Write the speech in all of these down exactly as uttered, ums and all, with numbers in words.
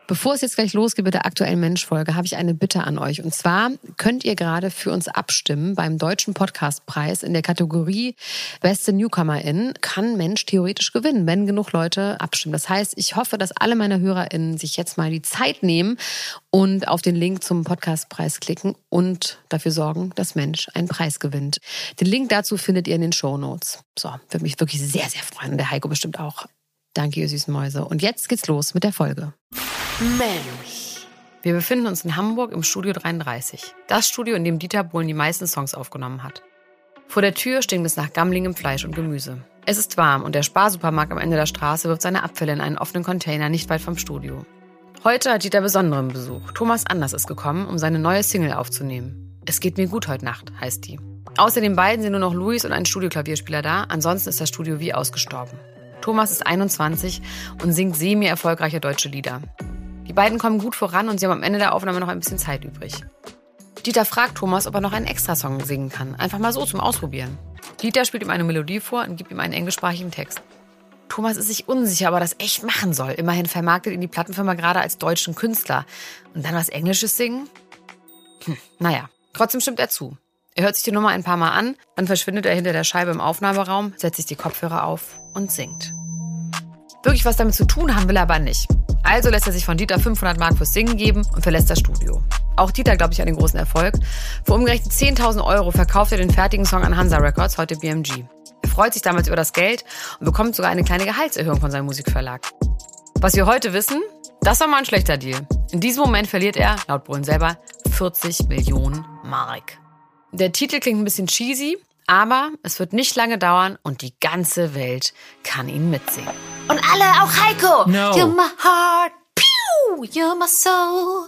Bevor es jetzt gleich losgeht mit der aktuellen Mensch-Folge, habe ich eine Bitte an euch. Und zwar könnt ihr gerade für uns abstimmen beim Deutschen Podcastpreis in der Kategorie Beste Newcomerin. Kann Mensch theoretisch gewinnen, wenn genug Leute abstimmen. Das heißt, ich hoffe, dass alle meine HörerInnen sich jetzt mal die Zeit nehmen und auf den Link zum Podcastpreis klicken und dafür sorgen, dass Mensch einen Preis gewinnt. Den Link dazu findet ihr in den Shownotes. So, würde mich wirklich sehr, sehr freuen. Und der Heiko bestimmt auch. Danke, ihr süßen Mäuse. Und jetzt geht's los mit der Folge. Mensch. Wir befinden uns in Hamburg im Studio dreiunddreißig. Das Studio, in dem Dieter Bohlen die meisten Songs aufgenommen hat. Vor der Tür stinkt es nach gammligem Fleisch und Gemüse. Es ist warm und der Sparsupermarkt am Ende der Straße wirft seine Abfälle in einen offenen Container nicht weit vom Studio. Heute hat Dieter besonderen Besuch. Thomas Anders ist gekommen, um seine neue Single aufzunehmen. Es geht mir gut heute Nacht, heißt die. Außer den beiden sind nur noch Luis und ein Studioklavierspieler da, ansonsten ist das Studio wie ausgestorben. Thomas ist einundzwanzig und singt semi-erfolgreiche deutsche Lieder. Die beiden kommen gut voran und sie haben am Ende der Aufnahme noch ein bisschen Zeit übrig. Dieter fragt Thomas, ob er noch einen Extrasong singen kann. Einfach mal so zum Ausprobieren. Dieter spielt ihm eine Melodie vor und gibt ihm einen englischsprachigen Text. Thomas ist sich unsicher, ob er das echt machen soll. Immerhin vermarktet ihn die Plattenfirma gerade als deutschen Künstler. Und dann was Englisches singen? Hm, naja, trotzdem stimmt er zu. Er hört sich die Nummer ein paar Mal an, dann verschwindet er hinter der Scheibe im Aufnahmeraum, setzt sich die Kopfhörer auf und singt. Wirklich was damit zu tun haben will er aber nicht. Also lässt er sich von Dieter fünfhundert Mark fürs Singen geben und verlässt das Studio. Auch Dieter glaubt sich an den großen Erfolg. Für umgerechnet zehntausend Euro verkauft er den fertigen Song an Hansa Records, heute B M G. Er freut sich damals über das Geld und bekommt sogar eine kleine Gehaltserhöhung von seinem Musikverlag. Was wir heute wissen, das war mal ein schlechter Deal. In diesem Moment verliert er, laut Bohlen selber, vierzig Millionen Mark. Der Titel klingt ein bisschen cheesy, aber es wird nicht lange dauern und die ganze Welt kann ihn mitsingen. Und alle, auch Heiko! No. You're my heart, pew, you're my soul.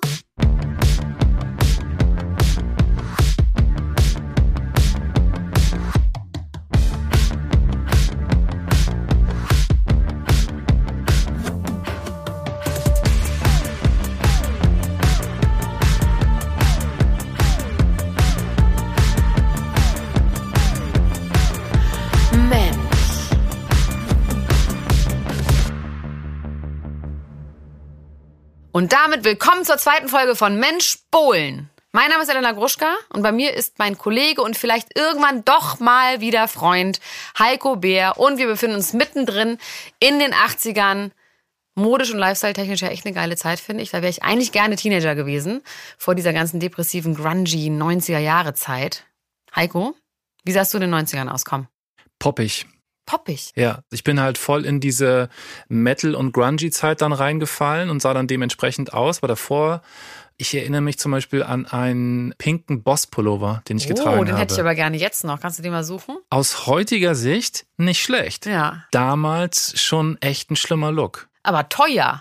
Und damit willkommen zur zweiten Folge von Mensch Bohlen. Mein Name ist Elena Gruschka und bei mir ist mein Kollege und vielleicht irgendwann doch mal wieder Freund Heiko Bär. Und wir befinden uns mittendrin in den achtzigern. Modisch und lifestyle-technisch ja echt eine geile Zeit, finde ich. Da wäre ich eigentlich gerne Teenager gewesen, vor dieser ganzen depressiven, grungy neunziger-Jahre-Zeit. Heiko, wie sahst du in den neunzigern aus? Komm. Poppig. Poppig? Ja, ich bin halt voll in diese Metal- und Grungy-Zeit dann reingefallen und sah dann dementsprechend aus. Aber davor, ich erinnere mich zum Beispiel an einen pinken Boss-Pullover, den ich getragen habe. Oh, den hätte ich aber gerne jetzt noch. Kannst du den mal suchen? Aus heutiger Sicht nicht schlecht. Ja. Damals schon echt ein schlimmer Look. Aber teuer.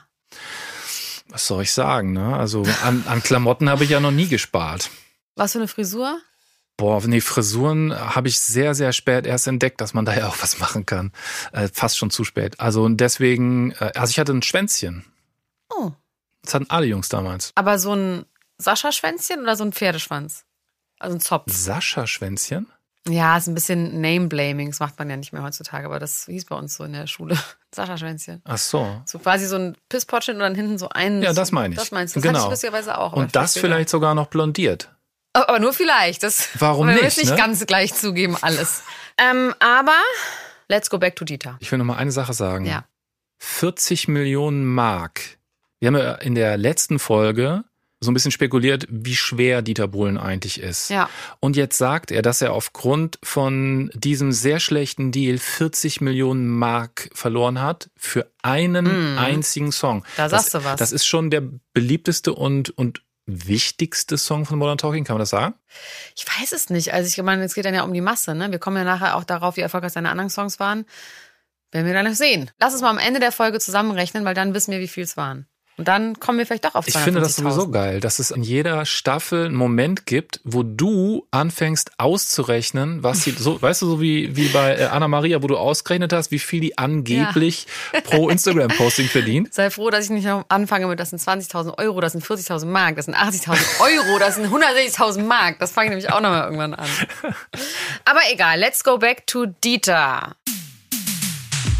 Was soll ich sagen, ne? Also an, an Klamotten habe ich ja noch nie gespart. Was für eine Frisur? Boah, nee, Frisuren habe ich sehr, sehr spät erst entdeckt, dass man da ja auch was machen kann. Äh, fast schon zu spät. Also und deswegen, äh, also ich hatte ein Schwänzchen. Oh. Das hatten alle Jungs damals. Aber so ein Sascha-Schwänzchen oder so ein Pferdeschwanz? Also ein Zopf. Sascha-Schwänzchen? Ja, ist ein bisschen Name-Blaming. Das macht man ja nicht mehr heutzutage, aber das hieß bei uns so in der Schule. Sascha-Schwänzchen. Ach so. So quasi so ein Pissportchen und dann hinten so ein... Ja, das meine ich. Das meinst du. Das genau. hatte ich lustigerweise auch. Und das vielleicht sogar noch blondiert. Aber nur vielleicht. Das Warum wir nicht? nicht Ne? ganz gleich zugeben, alles. ähm, aber let's go back to Dieter. Ich will noch mal eine Sache sagen. Ja. vierzig Millionen Mark. Wir haben ja in der letzten Folge so ein bisschen spekuliert, wie schwer Dieter Bohlen eigentlich ist. Ja. Und jetzt sagt er, dass er aufgrund von diesem sehr schlechten Deal vierzig Millionen Mark verloren hat für einen mm. einzigen Song. Da sagst das, du was. Das ist schon der beliebteste und, und wichtigste Song von Modern Talking, kann man das sagen? Ich weiß es nicht. Also ich meine, es geht dann ja um die Masse, ne? Wir kommen ja nachher auch darauf, wie erfolgreich seine anderen Songs waren. Werden wir dann noch sehen. Lass uns mal am Ende der Folge zusammenrechnen, weil dann wissen wir, wie viel es waren. Und dann kommen wir vielleicht doch auf zweihundertfünfzigtausend. Ich finde das sowieso geil, dass es in jeder Staffel einen Moment gibt, wo du anfängst auszurechnen, was sie, so, weißt du, so wie, wie bei Anna-Maria, wo du ausgerechnet hast, wie viel die angeblich ja. pro Instagram-Posting verdient. Sei froh, dass ich nicht noch anfange mit, das sind zwanzigtausend Euro, das sind vierzigtausend Mark, das sind achtzigtausend Euro, das sind hundertsechzigtausend Mark. Das fange ich nämlich auch noch mal irgendwann an. Aber egal, let's go back to Dieter.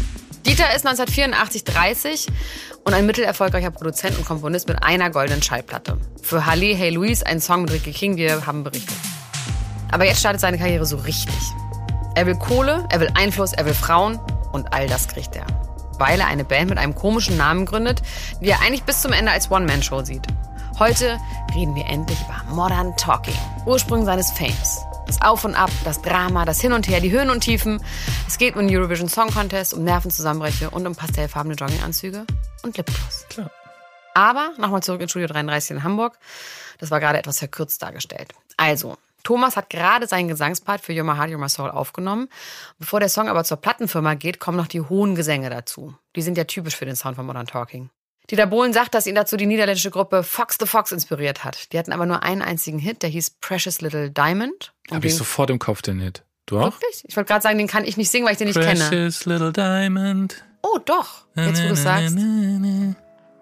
Dieter ist neunzehnhundertvierundachtzig dreißig und ein mittelerfolgreicher Produzent und Komponist mit einer goldenen Schallplatte. Für Halle, Hey Louise, ein Song mit Ricky King, wir haben berichtet. Aber jetzt startet seine Karriere so richtig. Er will Kohle, er will Einfluss, er will Frauen und all das kriegt er. Weil er eine Band mit einem komischen Namen gründet, die er eigentlich bis zum Ende als One-Man-Show sieht. Heute reden wir endlich über Modern Talking, Ursprung seines Fames. Das Auf und Ab, das Drama, das Hin und Her, die Höhen und Tiefen. Es geht um den Eurovision Song Contest, um Nervenzusammenbrüche und um pastellfarbene Jogginganzüge und Lipgloss. Klar. Aber nochmal zurück ins Studio dreiunddreißig in Hamburg. Das war gerade etwas verkürzt dargestellt. Also, Thomas hat gerade seinen Gesangspart für You're My Heart, You're My Soul aufgenommen. Bevor der Song aber zur Plattenfirma geht, kommen noch die hohen Gesänge dazu. Die sind ja typisch für den Sound von Modern Talking. Dieter Bohlen sagt, dass ihn dazu die niederländische Gruppe Fox the Fox inspiriert hat. Die hatten aber nur einen einzigen Hit, der hieß Precious Little Diamond. Habe ich sofort im Kopf, den Hit. Du auch? Wirklich? Ich wollte gerade sagen, den kann ich nicht singen, weil ich den nicht Precious kenne. Precious Little Diamond. Oh, doch. Jetzt, wo du sagst. Hm.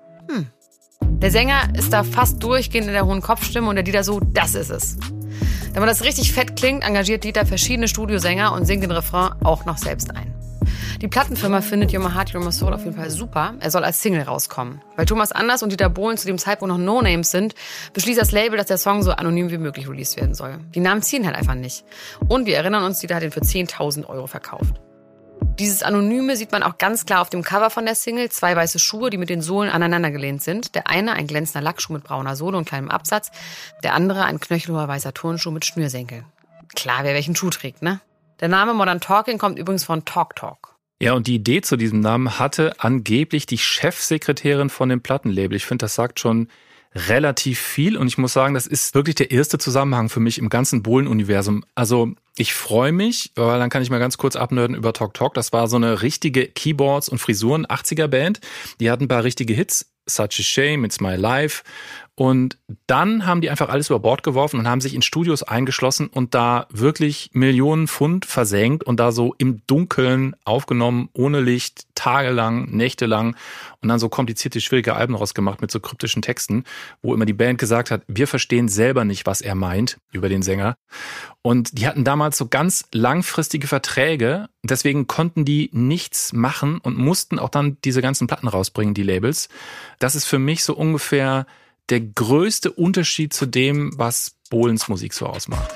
Der Sänger ist da fast durchgehend in der hohen Kopfstimme und der Dieter so, das ist es. Damit das richtig fett klingt, engagiert Dieter verschiedene Studiosänger und singt den Refrain auch noch selbst ein. Die Plattenfirma findet You're My Heart, You're My Soul auf jeden Fall super. Er soll als Single rauskommen. Weil Thomas Anders und Dieter Bohlen zu dem Zeitpunkt noch No-Names sind, beschließt das Label, dass der Song so anonym wie möglich released werden soll. Die Namen ziehen halt einfach nicht. Und wir erinnern uns, Dieter hat ihn für zehntausend Euro verkauft. Dieses Anonyme sieht man auch ganz klar auf dem Cover von der Single. Zwei weiße Schuhe, die mit den Sohlen aneinandergelehnt sind. Der eine ein glänzender Lackschuh mit brauner Sohle und kleinem Absatz. Der andere ein knöchelhoher weißer Turnschuh mit Schnürsenkel. Klar, wer welchen Schuh trägt, ne? Der Name Modern Talking kommt übrigens von Talk Talk. Ja, und die Idee zu diesem Namen hatte angeblich die Chefsekretärin von dem Plattenlabel. Ich finde, das sagt schon relativ viel. Und ich muss sagen, das ist wirklich der erste Zusammenhang für mich im ganzen Bohlen-Universum. Also ich freue mich, weil dann kann ich mal ganz kurz abnörden über Talk Talk. Das war so eine richtige Keyboards- und Frisuren-achtziger-Band. Die hatten ein paar richtige Hits. Such a Shame, It's My Life. Und dann haben die einfach alles über Bord geworfen und haben sich in Studios eingeschlossen und da wirklich Millionen Pfund versenkt und da so im Dunkeln aufgenommen, ohne Licht, tagelang, nächtelang und dann so komplizierte, schwierige Alben rausgemacht mit so kryptischen Texten, wo immer die Band gesagt hat, wir verstehen selber nicht, was er meint über den Sänger. Und die hatten damals so ganz langfristige Verträge, deswegen konnten die nichts machen und mussten auch dann diese ganzen Platten rausbringen, die Labels. Das ist für mich so ungefähr der größte Unterschied zu dem, was Bohlens Musik so ausmacht.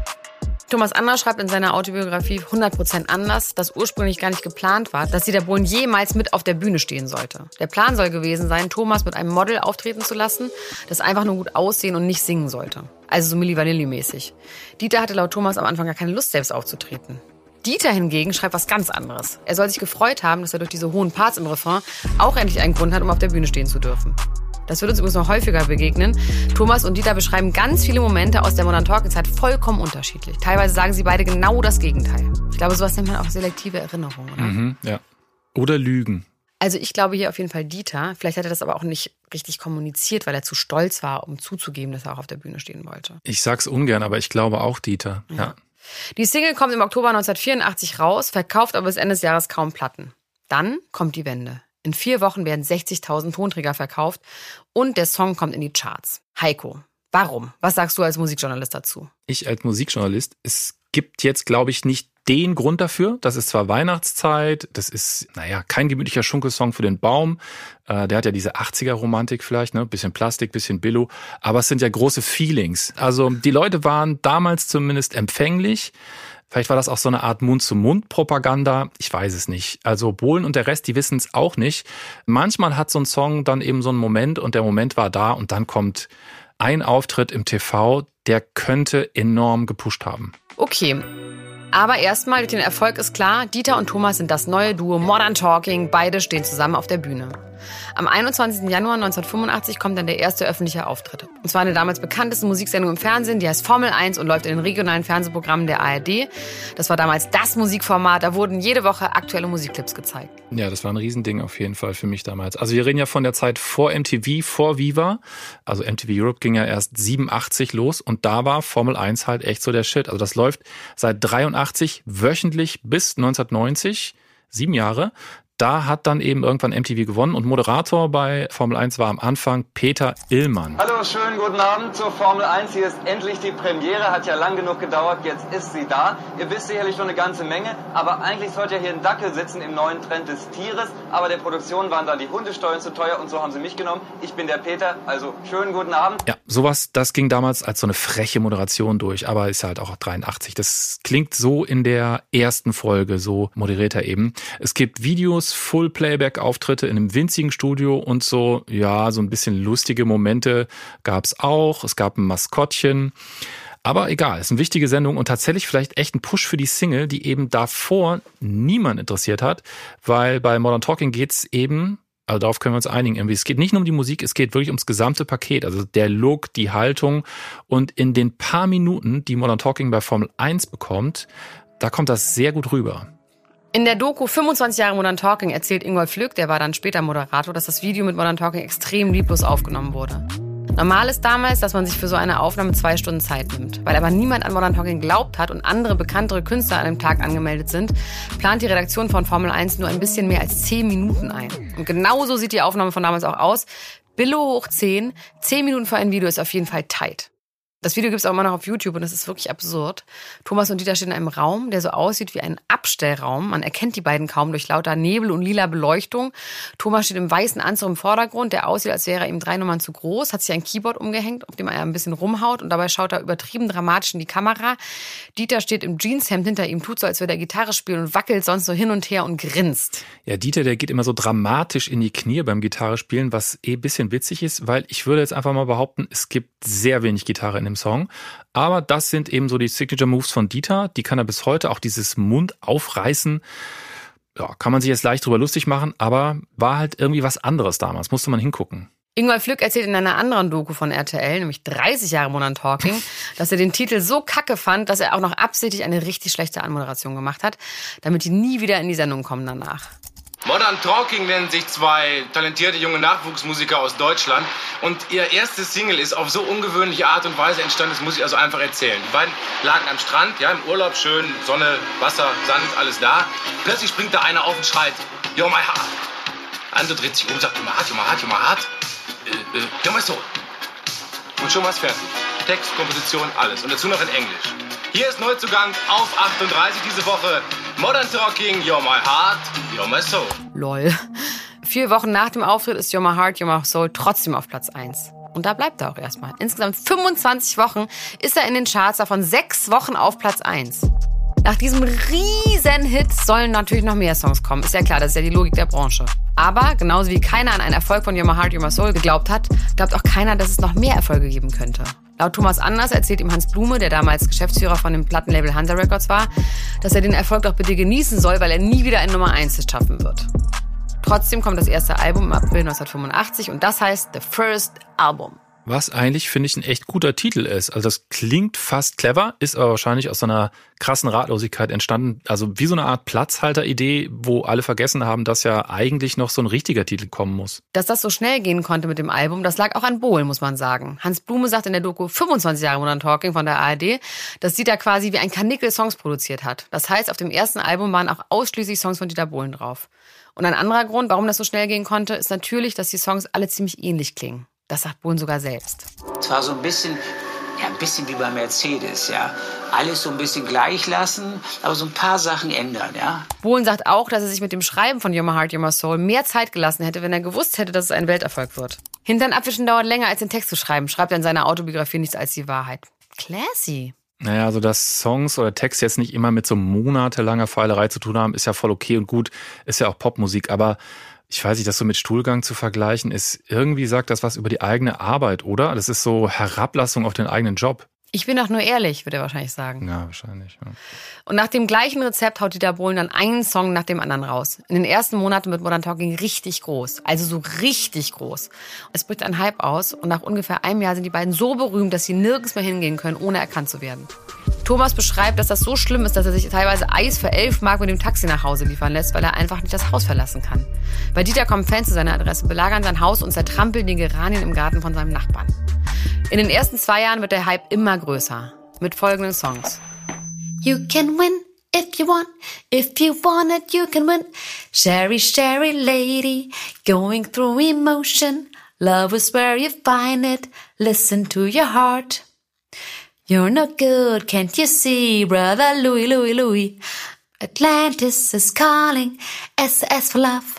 Thomas Anders schreibt in seiner Autobiografie hundert Prozent anders, dass ursprünglich gar nicht geplant war, dass Dieter Bohlen jemals mit auf der Bühne stehen sollte. Der Plan soll gewesen sein, Thomas mit einem Model auftreten zu lassen, das einfach nur gut aussehen und nicht singen sollte. Also so Milli Vanilli-mäßig. Dieter hatte laut Thomas am Anfang gar keine Lust, selbst aufzutreten. Dieter hingegen schreibt was ganz anderes. Er soll sich gefreut haben, dass er durch diese hohen Parts im Refrain auch endlich einen Grund hat, um auf der Bühne stehen zu dürfen. Das wird uns übrigens noch häufiger begegnen. Thomas und Dieter beschreiben ganz viele Momente aus der Modern Talking-Zeit vollkommen unterschiedlich. Teilweise sagen sie beide genau das Gegenteil. Ich glaube, sowas nennt man auch selektive Erinnerung, oder? Mhm, ja. Oder Lügen. Also ich glaube hier auf jeden Fall Dieter. Vielleicht hat er das aber auch nicht richtig kommuniziert, weil er zu stolz war, um zuzugeben, dass er auch auf der Bühne stehen wollte. Ich sag's ungern, aber ich glaube auch Dieter. Ja. Ja. Die Single kommt im Oktober neunzehnhundertvierundachtzig raus, verkauft aber bis Ende des Jahres kaum Platten. Dann kommt die Wende. In vier Wochen werden sechzigtausend Tonträger verkauft und der Song kommt in die Charts. Heiko, warum? Was sagst du als Musikjournalist dazu? Ich als Musikjournalist, es gibt jetzt, glaube ich, nicht den Grund dafür. Das ist zwar Weihnachtszeit, das ist, naja, kein gemütlicher Schunkelsong für den Baum. Äh, der hat ja diese achtziger-Romantik vielleicht, ne? Bisschen Plastik, bisschen Billo. Aber es sind ja große Feelings. Also die Leute waren damals zumindest empfänglich. Vielleicht war das auch so eine Art Mund-zu-Mund-Propaganda. Ich weiß es nicht. Also Bohlen und der Rest, die wissen es auch nicht. Manchmal hat so ein Song dann eben so einen Moment und der Moment war da und dann kommt ein Auftritt im T V, der könnte enorm gepusht haben. Okay. Aber erstmal, durch den Erfolg ist klar, Dieter und Thomas sind das neue Duo Modern Talking. Beide stehen zusammen auf der Bühne. Am einundzwanzigsten Januar neunzehnhundertfünfundachtzig kommt dann der erste öffentliche Auftritt. Und zwar eine damals bekannteste Musiksendung im Fernsehen, die heißt Formel eins und läuft in den regionalen Fernsehprogrammen der A R D. Das war damals das Musikformat, da wurden jede Woche aktuelle Musikclips gezeigt. Ja, das war ein Riesending auf jeden Fall für mich damals. Also wir reden ja von der Zeit vor M T V, vor Viva. Also M T V Europe ging ja erst siebenundachtzig los und da war Formel eins halt echt so der Shit. Also das läuft seit dreiundachtzig wöchentlich bis neunzehnhundertneunzig, sieben Jahre. da hat dann eben irgendwann M T V gewonnen und Moderator bei Formel eins war am Anfang Peter Illmann. Hallo, schönen guten Abend zur Formel eins. Hier ist endlich die Premiere, hat ja lang genug gedauert, jetzt ist sie da. Ihr wisst sicherlich schon eine ganze Menge, aber eigentlich sollte ja hier ein Dackel sitzen im neuen Trend des Tieres, aber der Produktion waren dann die Hundesteuern zu teuer und so haben sie mich genommen. Ich bin der Peter, also schönen guten Abend. Ja, sowas, das ging damals als so eine freche Moderation durch, aber ist halt auch dreiundachtzig. Das klingt so in der ersten Folge, so moderiert er eben. Es gibt Videos, Full-Playback-Auftritte in einem winzigen Studio und so, ja, so ein bisschen lustige Momente gab's auch. Es gab ein Maskottchen. Aber egal, ist eine wichtige Sendung und tatsächlich vielleicht echt ein Push für die Single, die eben davor niemand interessiert hat, weil bei Modern Talking geht's eben, also darauf können wir uns einigen, irgendwie. Es geht nicht nur um die Musik, es geht wirklich ums gesamte Paket, also der Look, die Haltung und in den paar Minuten, die Modern Talking bei Formel eins bekommt, da kommt das sehr gut rüber. In der Doku fünfundzwanzig Jahre Modern Talking erzählt Ingolf Lück, der war dann später Moderator, dass das Video mit Modern Talking extrem lieblos aufgenommen wurde. Normal ist damals, dass man sich für so eine Aufnahme zwei Stunden Zeit nimmt. Weil aber niemand an Modern Talking glaubt hat und andere bekanntere Künstler an dem Tag angemeldet sind, plant die Redaktion von Formel eins nur ein bisschen mehr als zehn Minuten ein. Und genauso sieht die Aufnahme von damals auch aus. Billo hoch zehn, zehn Minuten für ein Video ist auf jeden Fall tight. Das Video gibt es auch immer noch auf YouTube und das ist wirklich absurd. Thomas und Dieter stehen in einem Raum, der so aussieht wie ein Abstellraum. Man erkennt die beiden kaum durch lauter Nebel und lila Beleuchtung. Thomas steht im weißen Anzug im Vordergrund, der aussieht, als wäre er ihm drei Nummern zu groß, hat sich ein Keyboard umgehängt, auf dem er ein bisschen rumhaut und dabei schaut er übertrieben dramatisch in die Kamera. Dieter steht im Jeanshemd hinter ihm, tut so, als würde er Gitarre spielen und wackelt sonst so hin und her und grinst. Ja, Dieter, der geht immer so dramatisch in die Knie beim Gitarre spielen, was eh ein bisschen witzig ist, weil ich würde jetzt einfach mal behaupten, es gibt sehr wenig Gitarre in dem Song. Aber das sind eben so die Signature Moves von Dieter. Die kann er bis heute, auch dieses Mund aufreißen. Ja, kann man sich jetzt leicht drüber lustig machen, aber war halt irgendwie was anderes damals. Musste man hingucken. Ingolf Lück erzählt in einer anderen Doku von R T L, nämlich dreißig Jahre Modern Talking, dass er den Titel so kacke fand, dass er auch noch absichtlich eine richtig schlechte Anmoderation gemacht hat, damit die nie wieder in die Sendung kommen danach. Modern Talking nennen sich zwei talentierte junge Nachwuchsmusiker aus Deutschland und ihr erstes Single ist auf so ungewöhnliche Art und Weise entstanden, das muss ich also einfach erzählen. Die beiden lagen am Strand, ja, im Urlaub, schön, Sonne, Wasser, Sand, alles da. Plötzlich springt da einer auf und schreit, You're my heart. Andere dreht sich um und sagt, You're my heart, you're my heart, you're my heart. Äh, äh, you're my soul. Und schon war's fertig. Text, Komposition, alles. Und dazu noch in Englisch. Hier ist Neuzugang auf achtunddreißig diese Woche. Modern Talking, You're my heart, you're my soul. Lol. Vier Wochen nach dem Auftritt ist You're my heart, you're my soul trotzdem auf Platz eins. Und da bleibt er auch erstmal. Insgesamt fünfundzwanzig Wochen ist er in den Charts, davon sechs Wochen auf Platz eins. Nach diesem riesen Hit sollen natürlich noch mehr Songs kommen. Ist ja klar, das ist ja die Logik der Branche. Aber genauso wie keiner an einen Erfolg von You're my heart, you're my soul geglaubt hat, glaubt auch keiner, dass es noch mehr Erfolge geben könnte. Laut Thomas Anders erzählt ihm Hans Blume, der damals Geschäftsführer von dem Plattenlabel Hunter Records war, dass er den Erfolg doch bitte genießen soll, weil er nie wieder ein Nummer eins schaffen wird. Trotzdem kommt das erste Album im April neunzehnhundertfünfundachtzig und das heißt The First Album. Was eigentlich, finde ich, ein echt guter Titel ist. Also das klingt fast clever, ist aber wahrscheinlich aus so einer krassen Ratlosigkeit entstanden. Also wie so eine Art Platzhalter-Idee, wo alle vergessen haben, dass ja eigentlich noch so ein richtiger Titel kommen muss. Dass das so schnell gehen konnte mit dem Album, das lag auch an Bohlen, muss man sagen. Hans Blume sagt in der Doku fünfundzwanzig Jahre Modern Talking von der A R D, dass Dieter quasi wie ein Karnickel Songs produziert hat. Das heißt, auf dem ersten Album waren auch ausschließlich Songs von Dieter Bohlen drauf. Und ein anderer Grund, warum das so schnell gehen konnte, ist natürlich, dass die Songs alle ziemlich ähnlich klingen. Das sagt Bohlen sogar selbst. Es war so ein bisschen, ja, ein bisschen wie bei Mercedes, ja. Alles so ein bisschen gleich lassen, aber so ein paar Sachen ändern, ja. Bohlen sagt auch, dass er sich mit dem Schreiben von You're my heart, you're my soul mehr Zeit gelassen hätte, wenn er gewusst hätte, dass es ein Welterfolg wird. Hintern abwischen dauert länger, als den Text zu schreiben, schreibt er in seiner Autobiografie nichts als die Wahrheit. Classy. Naja, also dass Songs oder Text jetzt nicht immer mit so monatelanger Feilerei zu tun haben, ist ja voll okay und gut, ist ja auch Popmusik, aber ich weiß nicht, das so mit Stuhlgang zu vergleichen, ist irgendwie, sagt das was über die eigene Arbeit, oder? Das ist so Herablassung auf den eigenen Job. Ich bin doch nur ehrlich, würde er wahrscheinlich sagen. Ja, wahrscheinlich. Ja. Und nach dem gleichen Rezept haut Dieter Bohlen dann einen Song nach dem anderen raus. In den ersten Monaten wird Modern Talking richtig groß. Also so richtig groß. Es bricht ein Hype aus und nach ungefähr einem Jahr sind die beiden so berühmt, dass sie nirgends mehr hingehen können, ohne erkannt zu werden. Thomas beschreibt, dass das so schlimm ist, dass er sich teilweise Eis für elf Mark mit dem Taxi nach Hause liefern lässt, weil er einfach nicht das Haus verlassen kann. Bei Dieter kommen Fans zu seiner Adresse, belagern sein Haus und zertrampeln die Geranien im Garten von seinem Nachbarn. In den ersten zwei Jahren wird der Hype immer größer. Mit folgenden Songs. You can win If you want, if you want it, you can win. Sherry, Sherry lady, going through emotion. Love is where you find it. Listen to your heart. You're no good, can't you see, brother Louie, Louie, Louie? Atlantis is calling, S S for love.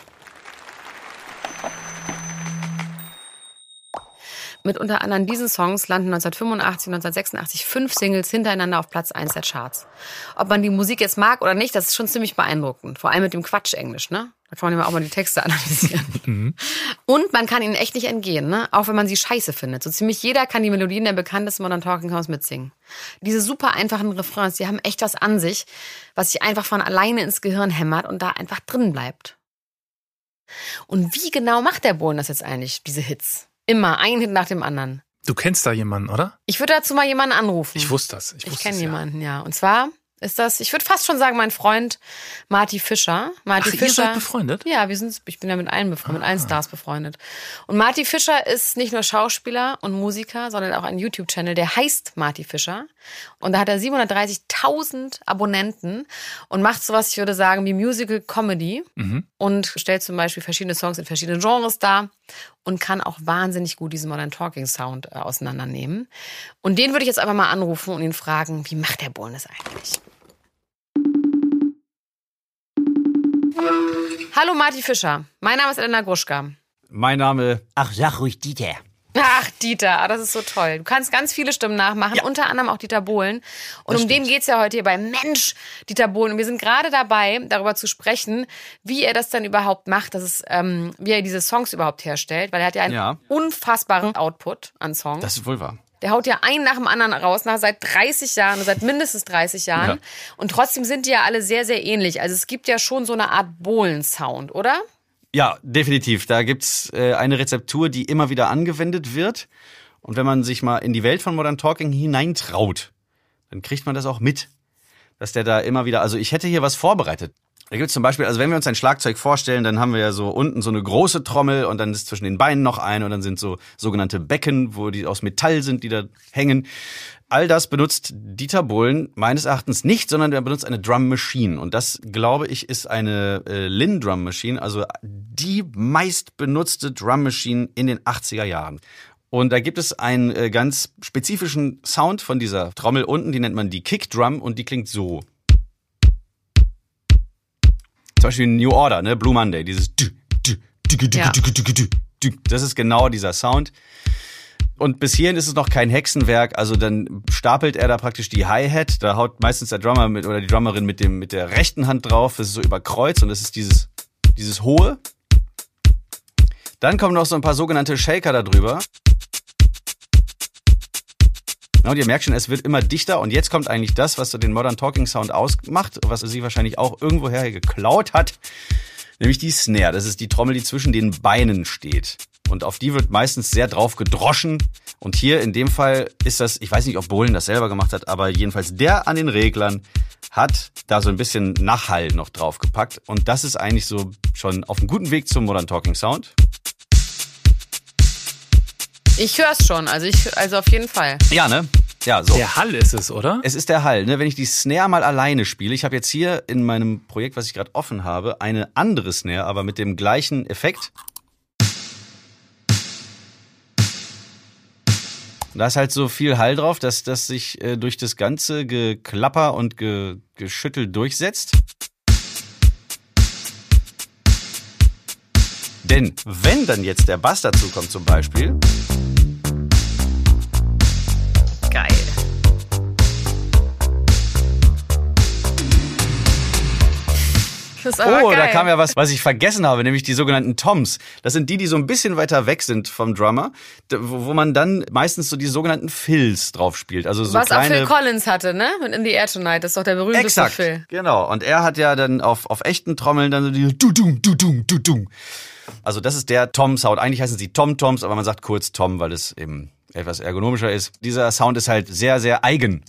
Mit unter anderem diesen Songs landen neunzehnhundertfünfundachtzig und neunzehnhundertsechsundachtzig fünf Singles hintereinander auf Platz eins der Charts. Ob man die Musik jetzt mag oder nicht, das ist schon ziemlich beeindruckend. Vor allem mit dem Quatsch-Englisch, ne? Da kann man ja auch mal die Texte analysieren. Mhm. Und man kann ihnen echt nicht entgehen, ne? Auch wenn man sie scheiße findet. So ziemlich jeder kann die Melodien der bekanntesten Modern Talking Songs mitsingen. Diese super einfachen Refrains, die haben echt was an sich, was sich einfach von alleine ins Gehirn hämmert und da einfach drin bleibt. Und wie genau macht der Bohlen das jetzt eigentlich, diese Hits? Immer, ein Hit nach dem anderen. Du kennst da jemanden, oder? Ich würde dazu mal jemanden anrufen. Ich wusste das. Ich, ich kenne jemanden, ja. Und zwar ist das, ich würde fast schon sagen, mein Freund Marty Fischer. Marty Ach, Fischer. ihr seid befreundet? Ja, wir sind, ich bin ja mit allen befreundet, mit allen Stars befreundet. Und Marty Fischer ist nicht nur Schauspieler und Musiker, sondern auch ein YouTube-Channel, der heißt Marty Fischer. Und da hat er siebenhundertdreißigtausend Abonnenten und macht sowas, ich würde sagen, wie Musical Comedy. Mhm. Und stellt zum Beispiel verschiedene Songs in verschiedenen Genres dar und kann auch wahnsinnig gut diesen Modern Talking Sound äh, auseinandernehmen. Und den würde ich jetzt einfach mal anrufen und ihn fragen, wie macht der Bohlen das eigentlich? Hallo Marty Fischer, mein Name ist Elena Gruschka. Mein Name, ach sag ruhig Dieter. Ach, Dieter, das ist so toll. Du kannst ganz viele Stimmen nachmachen, ja. Unter anderem auch Dieter Bohlen. Und das um stimmt. Den geht's ja heute hier bei Mensch, Dieter Bohlen. Und wir sind gerade dabei, darüber zu sprechen, wie er das dann überhaupt macht, dass es, ähm, wie er diese Songs überhaupt herstellt. Weil er hat ja einen ja. unfassbaren Output an Songs. Das ist wohl wahr. Der haut ja einen nach dem anderen raus, nach seit dreißig Jahren, seit mindestens dreißig Jahren. Ja. Und trotzdem sind die ja alle sehr, sehr ähnlich. Also es gibt ja schon so eine Art Bohlen-Sound, oder? Ja, definitiv. Da gibt's äh, eine Rezeptur, die immer wieder angewendet wird. Und wenn man sich mal in die Welt von Modern Talking hineintraut, dann kriegt man das auch mit. Dass der da immer wieder, also ich hätte hier was vorbereitet. Da gibt's zum Beispiel, also wenn wir uns ein Schlagzeug vorstellen, dann haben wir ja so unten so eine große Trommel und dann ist zwischen den Beinen noch eine und dann sind so sogenannte Becken, wo die aus Metall sind, die da hängen. All das benutzt Dieter Bohlen meines Erachtens nicht, sondern er benutzt eine Drum Machine. Und das, glaube ich, ist eine äh, Linn Drum Machine, also die meist benutzte Drum Machine in den achtziger Jahren. Und da gibt es einen äh, ganz spezifischen Sound von dieser Trommel unten, die nennt man die Kick Drum und die klingt so. Zum Beispiel New Order, ne, Blue Monday, dieses ja. Das ist genau dieser Sound. Und bis hierhin ist es noch kein Hexenwerk, also dann stapelt er da praktisch die Hi-Hat, da haut meistens der Drummer mit oder die Drummerin mit dem mit der rechten Hand drauf, das ist so über Kreuz und das ist dieses dieses hohe. Dann kommen noch so ein paar sogenannte Shaker da drüber. Und ihr merkt schon, es wird immer dichter und jetzt kommt eigentlich das, was so den Modern Talking Sound ausmacht, was sie wahrscheinlich auch irgendwoher geklaut hat, nämlich die Snare. Das ist die Trommel, die zwischen den Beinen steht. Und auf die wird meistens sehr drauf gedroschen. Und hier in dem Fall ist das, ich weiß nicht, ob Bohlen das selber gemacht hat, aber jedenfalls der an den Reglern hat da so ein bisschen Nachhall noch draufgepackt. Und das ist eigentlich so schon auf einem guten Weg zum Modern Talking Sound. Ich hör's schon, also ich, also auf jeden Fall. Ja, ne? Ja, so. Der Hall ist es, oder? Es ist der Hall, ne? Wenn ich die Snare mal alleine spiele, ich habe jetzt hier in meinem Projekt, was ich gerade offen habe, eine andere Snare, aber mit dem gleichen Effekt. Da ist halt so viel Hall drauf, dass das sich äh, durch das ganze Geklapper und Ge- Geschüttel durchsetzt. Denn wenn dann jetzt der Bass dazu kommt zum Beispiel... Geil. Das ist aber oh, geil. Da kam ja was, was ich vergessen habe, nämlich die sogenannten Toms. Das sind die, die so ein bisschen weiter weg sind vom Drummer, wo man dann meistens so die sogenannten Fills drauf spielt. Also so was kleine... auch Phil Collins hatte, ne? Mit In the Air Tonight, das ist doch der berühmteste Exakt, Phil. Genau. Und er hat ja dann auf, auf echten Trommeln dann so die du-dung, du-dung, du-dung. Also das ist der Tom-Sound. Eigentlich heißen sie Tom-Toms, aber man sagt kurz Tom, weil es eben etwas ergonomischer ist. Dieser Sound ist halt sehr, sehr eigen.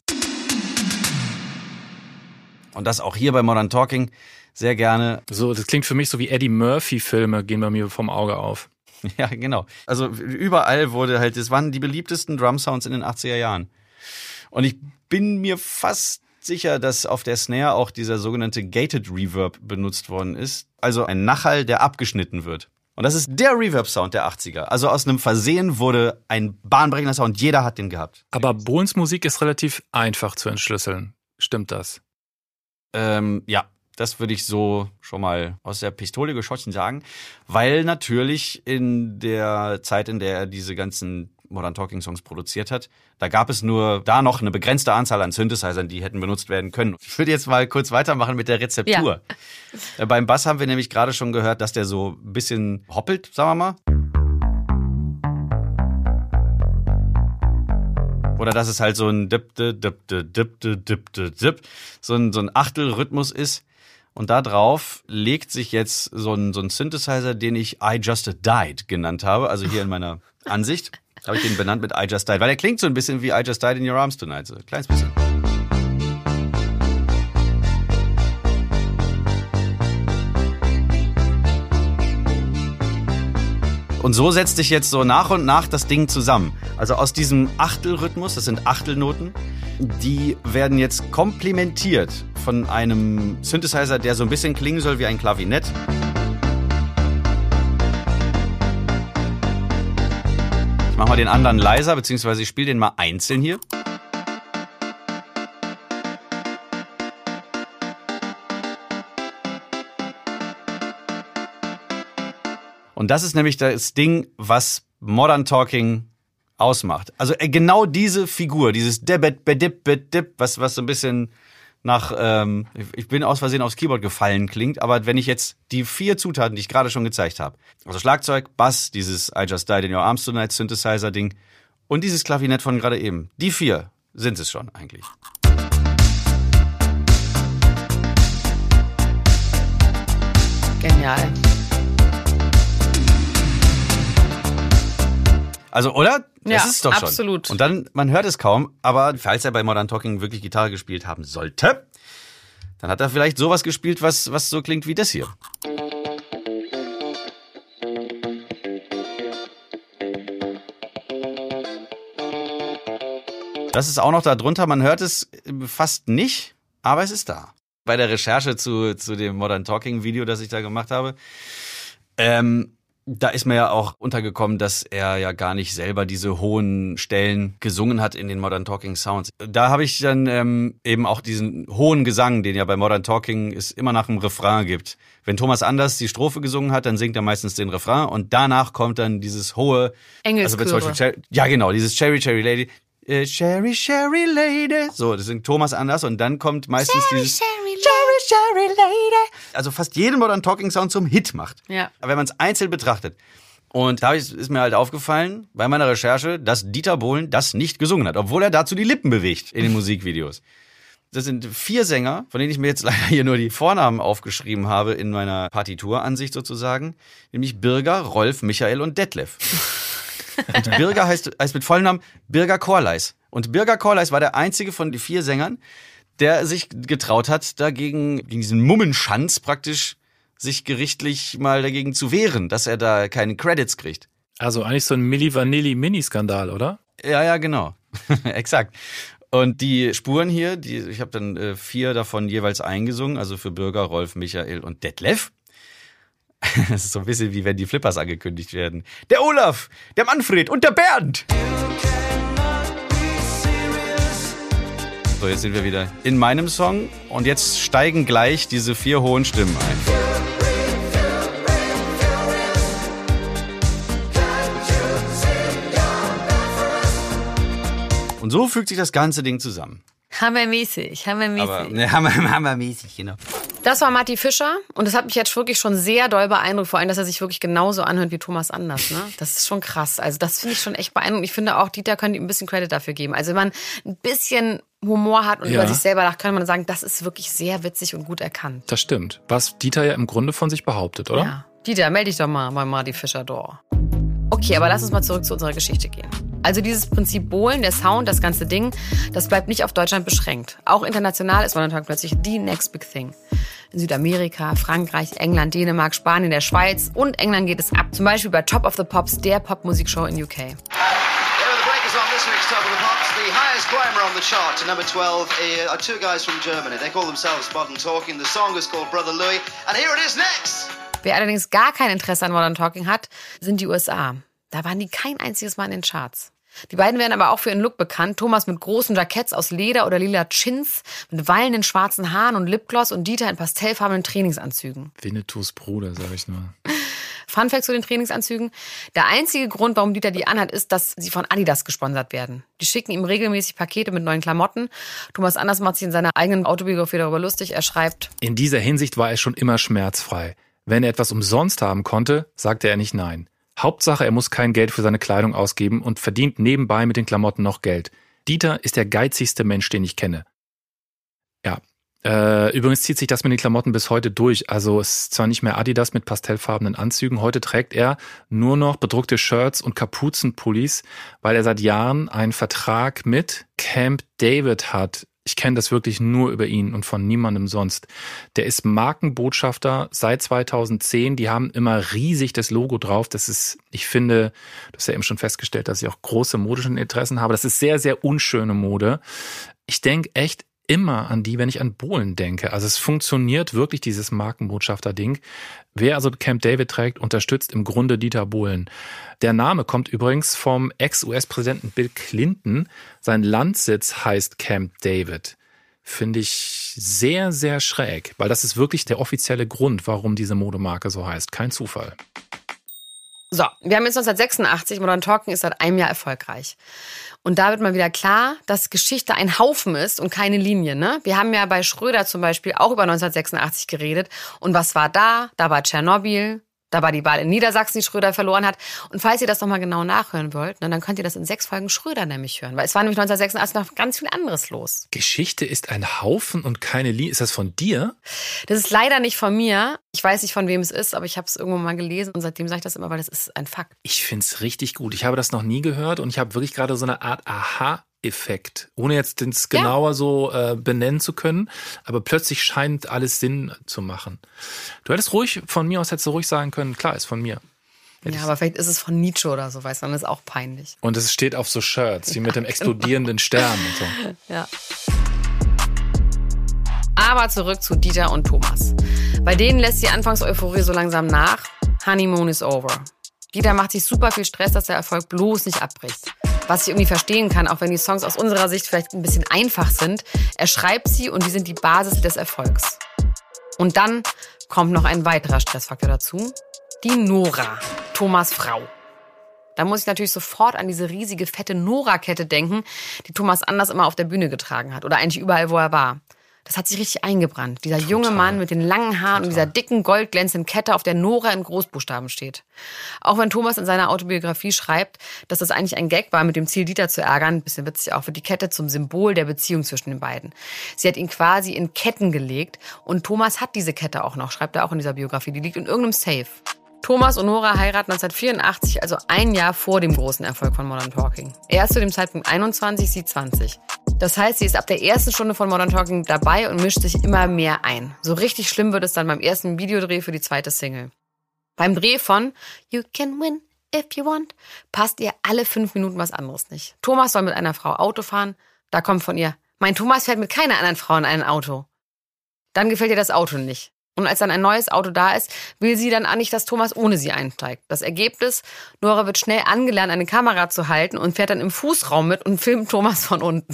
Und das auch hier bei Modern Talking sehr gerne. So, das klingt für mich so wie Eddie Murphy-Filme, gehen bei mir vom Auge auf. Ja, genau. Also überall wurde halt, das waren die beliebtesten Drum-Sounds in den achtziger Jahren. Und ich bin mir fast sicher, dass auf der Snare auch dieser sogenannte Gated Reverb benutzt worden ist. Also ein Nachhall, der abgeschnitten wird. Und das ist der Reverb-Sound der achtziger. Also aus einem Versehen wurde ein bahnbrechender Sound. Jeder hat den gehabt. Aber Bohlens Musik ist relativ einfach zu entschlüsseln. Stimmt das? Ähm, ja, das würde ich so schon mal aus der Pistole geschossen sagen. Weil natürlich in der Zeit, in der er diese ganzen Modern Talking Songs produziert hat, da gab es nur da noch eine begrenzte Anzahl an Synthesizern, die hätten benutzt werden können. Ich würde jetzt mal kurz weitermachen mit der Rezeptur. Ja. Beim Bass haben wir nämlich gerade schon gehört, dass der so ein bisschen hoppelt, sagen wir mal. Oder dass es halt so ein Dip, Dip, Dip, Dip, Dip, Dip, Dip, so ein, so ein Achtelrhythmus ist. Und da drauf legt sich jetzt so ein, so ein Synthesizer, den ich I Just Died genannt habe, also hier in meiner Ansicht. Habe ich den benannt mit I Just Died, weil der klingt so ein bisschen wie I Just Died in Your Arms Tonight, so ein kleines bisschen. Und so setzt sich jetzt so nach und nach das Ding zusammen. Also aus diesem Achtelrhythmus, das sind Achtelnoten, die werden jetzt komplementiert von einem Synthesizer, der so ein bisschen klingen soll wie ein Klavinett. Ich mach mal den anderen leiser, beziehungsweise ich spiele den mal einzeln hier. Und das ist nämlich das Ding, was Modern Talking ausmacht. Also genau diese Figur, dieses Debet, Bedip, Bedip, was, was so ein bisschen nach, ähm, ich bin aus Versehen aufs Keyboard gefallen klingt, aber wenn ich jetzt die vier Zutaten, die ich gerade schon gezeigt habe, also Schlagzeug, Bass, dieses I Just Died in Your Arms Tonight Synthesizer-Ding und dieses Klavinett von gerade eben, die vier sind es schon eigentlich. Genial. Also, oder? Das Ja, ist es doch schon. absolut. Und dann, man hört es kaum, aber falls er bei Modern Talking wirklich Gitarre gespielt haben sollte, dann hat er vielleicht sowas gespielt, was, was so klingt wie das hier. Das ist auch noch da drunter, man hört es fast nicht, aber es ist da. Bei der Recherche zu, zu dem Modern Talking Video, das ich da gemacht habe, ähm, da ist mir ja auch untergekommen, dass er ja gar nicht selber diese hohen Stellen gesungen hat in den Modern Talking Sounds. Da habe ich dann ähm, eben auch diesen hohen Gesang, den ja bei Modern Talking es immer nach dem Refrain gibt. Wenn Thomas Anders die Strophe gesungen hat, dann singt er meistens den Refrain und danach kommt dann dieses hohe... Engelschöre. Also zum Beispiel, ja genau, dieses Cherry Cherry Lady. Äh, Cherry Cherry Lady. So, das singt Thomas Anders und dann kommt meistens Cherry, dieses... Cherry Cherry Cherry Lady. Also fast jeden Modern Talking Sound zum Hit macht. Ja. Aber wenn man es einzeln betrachtet. Und da ist mir halt aufgefallen bei meiner Recherche, dass Dieter Bohlen das nicht gesungen hat, obwohl er dazu die Lippen bewegt in den Musikvideos. Das sind vier Sänger, von denen ich mir jetzt leider hier nur die Vornamen aufgeschrieben habe in meiner Partituransicht sozusagen, nämlich Birger, Rolf, Michael und Detlef. Und Birger heißt, heißt mit vollem Namen Birger Korleis. Und Birger Korleis war der einzige von den vier Sängern, der sich getraut hat, dagegen, gegen diesen Mummenschanz praktisch sich gerichtlich mal dagegen zu wehren, dass er da keine Credits kriegt. Also eigentlich so ein Milli Vanilli Mini-Skandal, oder? Ja, ja, genau. Exakt. Und die Spuren hier, die, ich habe dann äh, vier davon jeweils eingesungen, also für Birger, Rolf, Michael und Detlef. Das ist so ein bisschen wie wenn die Flippers angekündigt werden. Der Olaf, der Manfred und der Bernd. So, jetzt sind wir wieder in meinem Song und jetzt steigen gleich diese vier hohen Stimmen ein. Und so fügt sich das ganze Ding zusammen. Hammermäßig, hammermäßig. Aber ne, hammer, hammermäßig, genau. Das war Matti Fischer und das hat mich jetzt wirklich schon sehr doll beeindruckt, vor allem, dass er sich wirklich genauso anhört wie Thomas Anders. Ne? Das ist schon krass. Also das finde ich schon echt beeindruckend. Ich finde auch, Dieter könnte ihm ein bisschen Credit dafür geben. Also wenn man ein bisschen Humor hat und Ja. über sich selber lacht, kann man sagen, das ist wirklich sehr witzig und gut erkannt. Das stimmt. Was Dieter ja im Grunde von sich behauptet, oder? Ja. Dieter, melde dich doch mal bei Matti Fischer da. Okay, aber lass uns mal zurück zu unserer Geschichte gehen. Also dieses Prinzip Bohlen, der Sound, das ganze Ding, das bleibt nicht auf Deutschland beschränkt. Auch international ist Modern Talking plötzlich die next big thing. In Südamerika, Frankreich, England, Dänemark, Spanien, der Schweiz und England geht es ab. Zum Beispiel bei Top of the Pops, der Popmusikshow in U K. is on this week's Top of the Pops. The highest climber on the chart to number twelve are two guys from Germany. They call themselves Modern Talking. The song is called Brother Louie. And here it is next. Wer allerdings gar kein Interesse an Modern Talking hat, sind die U S A. Da waren die kein einziges Mal in den Charts. Die beiden werden aber auch für ihren Look bekannt. Thomas mit großen Jacketts aus Leder oder lila Chins, mit wallenden schwarzen Haaren und Lipgloss und Dieter in pastellfarbenen Trainingsanzügen. Winnetous Bruder, sag ich nur. Funfact zu den Trainingsanzügen. Der einzige Grund, warum Dieter die anhat, ist, dass sie von Adidas gesponsert werden. Die schicken ihm regelmäßig Pakete mit neuen Klamotten. Thomas Anders macht sich in seiner eigenen Autobiografie darüber lustig. Er schreibt: In dieser Hinsicht war er schon immer schmerzfrei. Wenn er etwas umsonst haben konnte, sagte er nicht nein. Hauptsache, er muss kein Geld für seine Kleidung ausgeben und verdient nebenbei mit den Klamotten noch Geld. Dieter ist der geizigste Mensch, den ich kenne. Ja, äh, übrigens zieht sich das mit den Klamotten bis heute durch. Also es ist zwar nicht mehr Adidas mit pastellfarbenen Anzügen, heute trägt er nur noch bedruckte Shirts und Kapuzenpullis, weil er seit Jahren einen Vertrag mit Camp David hat. Ich kenne das wirklich nur über ihn und von niemandem sonst. Der ist Markenbotschafter seit zweitausendzehn. Die haben immer riesig das Logo drauf. Das ist, ich finde, du hast ja eben schon festgestellt, dass ich auch große modische Interessen habe. Das ist sehr, sehr unschöne Mode. Ich denke echt immer an die, wenn ich an Bohlen denke. Also es funktioniert wirklich, dieses Markenbotschafter-Ding. Wer also Camp David trägt, unterstützt im Grunde Dieter Bohlen. Der Name kommt übrigens vom Ex-U S-Präsidenten Bill Clinton. Sein Landsitz heißt Camp David. Finde ich sehr, sehr schräg, weil das ist wirklich der offizielle Grund, warum diese Modemarke so heißt. Kein Zufall. So, wir haben jetzt neunzehnhundertsechsundachtzig, Modern Talking ist seit einem Jahr erfolgreich. Und da wird mal wieder klar, dass Geschichte ein Haufen ist und keine Linie. Ne? Wir haben ja bei Schröder zum Beispiel auch über neunzehnhundertsechsundachtzig geredet. Und was war da? Da war Tschernobyl, da war die Wahl in Niedersachsen, die Schröder verloren hat. Und falls ihr das nochmal genau nachhören wollt, dann könnt ihr das in sechs Folgen Schröder nämlich hören. Weil es war nämlich neunzehnhundertsechsundachtzig noch ganz viel anderes los. Geschichte ist ein Haufen und keine Linie. Ist das von dir? Das ist leider nicht von mir. Ich weiß nicht, von wem es ist, aber ich habe es irgendwo mal gelesen. Und seitdem sage ich das immer, weil das ist ein Fakt. Ich finde es richtig gut. Ich habe das noch nie gehört und ich habe wirklich gerade so eine Art Aha- Effekt, ohne jetzt das genauer ja. so äh, benennen zu können, aber plötzlich scheint alles Sinn zu machen. Du hättest ruhig, von mir aus hättest du ruhig sagen können, klar, ist von mir. Hätt ja, aber vielleicht ist es von Nietzsche oder so, weißt du, dann ist auch peinlich. Und es steht auf so Shirts, wie mit dem explodierenden Stern und so. Ja. Aber zurück zu Dieter und Thomas. Bei denen lässt die Anfangseuphorie so langsam nach. Honeymoon is over. Dieter macht sich super viel Stress, dass der Erfolg bloß nicht abbricht. Was ich irgendwie verstehen kann, auch wenn die Songs aus unserer Sicht vielleicht ein bisschen einfach sind. Er schreibt sie und die sind die Basis des Erfolgs. Und dann kommt noch ein weiterer Stressfaktor dazu. Die Nora, Thomas' Frau. Da muss ich natürlich sofort an diese riesige, fette Nora-Kette denken, die Thomas Anders immer auf der Bühne getragen hat. Oder eigentlich überall, wo er war. Das hat sich richtig eingebrannt. Dieser Total. junge Mann mit den langen Haaren Total. und dieser dicken, goldglänzenden Kette, auf der Nora in Großbuchstaben steht. Auch wenn Thomas in seiner Autobiografie schreibt, dass das eigentlich ein Gag war, mit dem Ziel, Dieter zu ärgern, ein bisschen witzig auch, wird die Kette zum Symbol der Beziehung zwischen den beiden. Sie hat ihn quasi in Ketten gelegt und Thomas hat diese Kette auch noch, schreibt er auch in dieser Biografie. Die liegt in irgendeinem Safe. Thomas und Nora heiraten neunzehnhundertvierundachtzig, also ein Jahr vor dem großen Erfolg von Modern Talking. Er ist zu dem Zeitpunkt einundzwanzig, sie zwanzig. Das heißt, sie ist ab der ersten Stunde von Modern Talking dabei und mischt sich immer mehr ein. So richtig schlimm wird es dann beim ersten Videodreh für die zweite Single. Beim Dreh von You Can Win If You Want passt ihr alle fünf Minuten was anderes nicht. Thomas soll mit einer Frau Auto fahren, da kommt von ihr, mein Thomas fährt mit keiner anderen Frau in ein Auto. Dann gefällt ihr das Auto nicht. Und als dann ein neues Auto da ist, will sie dann auch nicht, dass Thomas ohne sie einsteigt. Das Ergebnis, Nora wird schnell angelernt, eine Kamera zu halten und fährt dann im Fußraum mit und filmt Thomas von unten.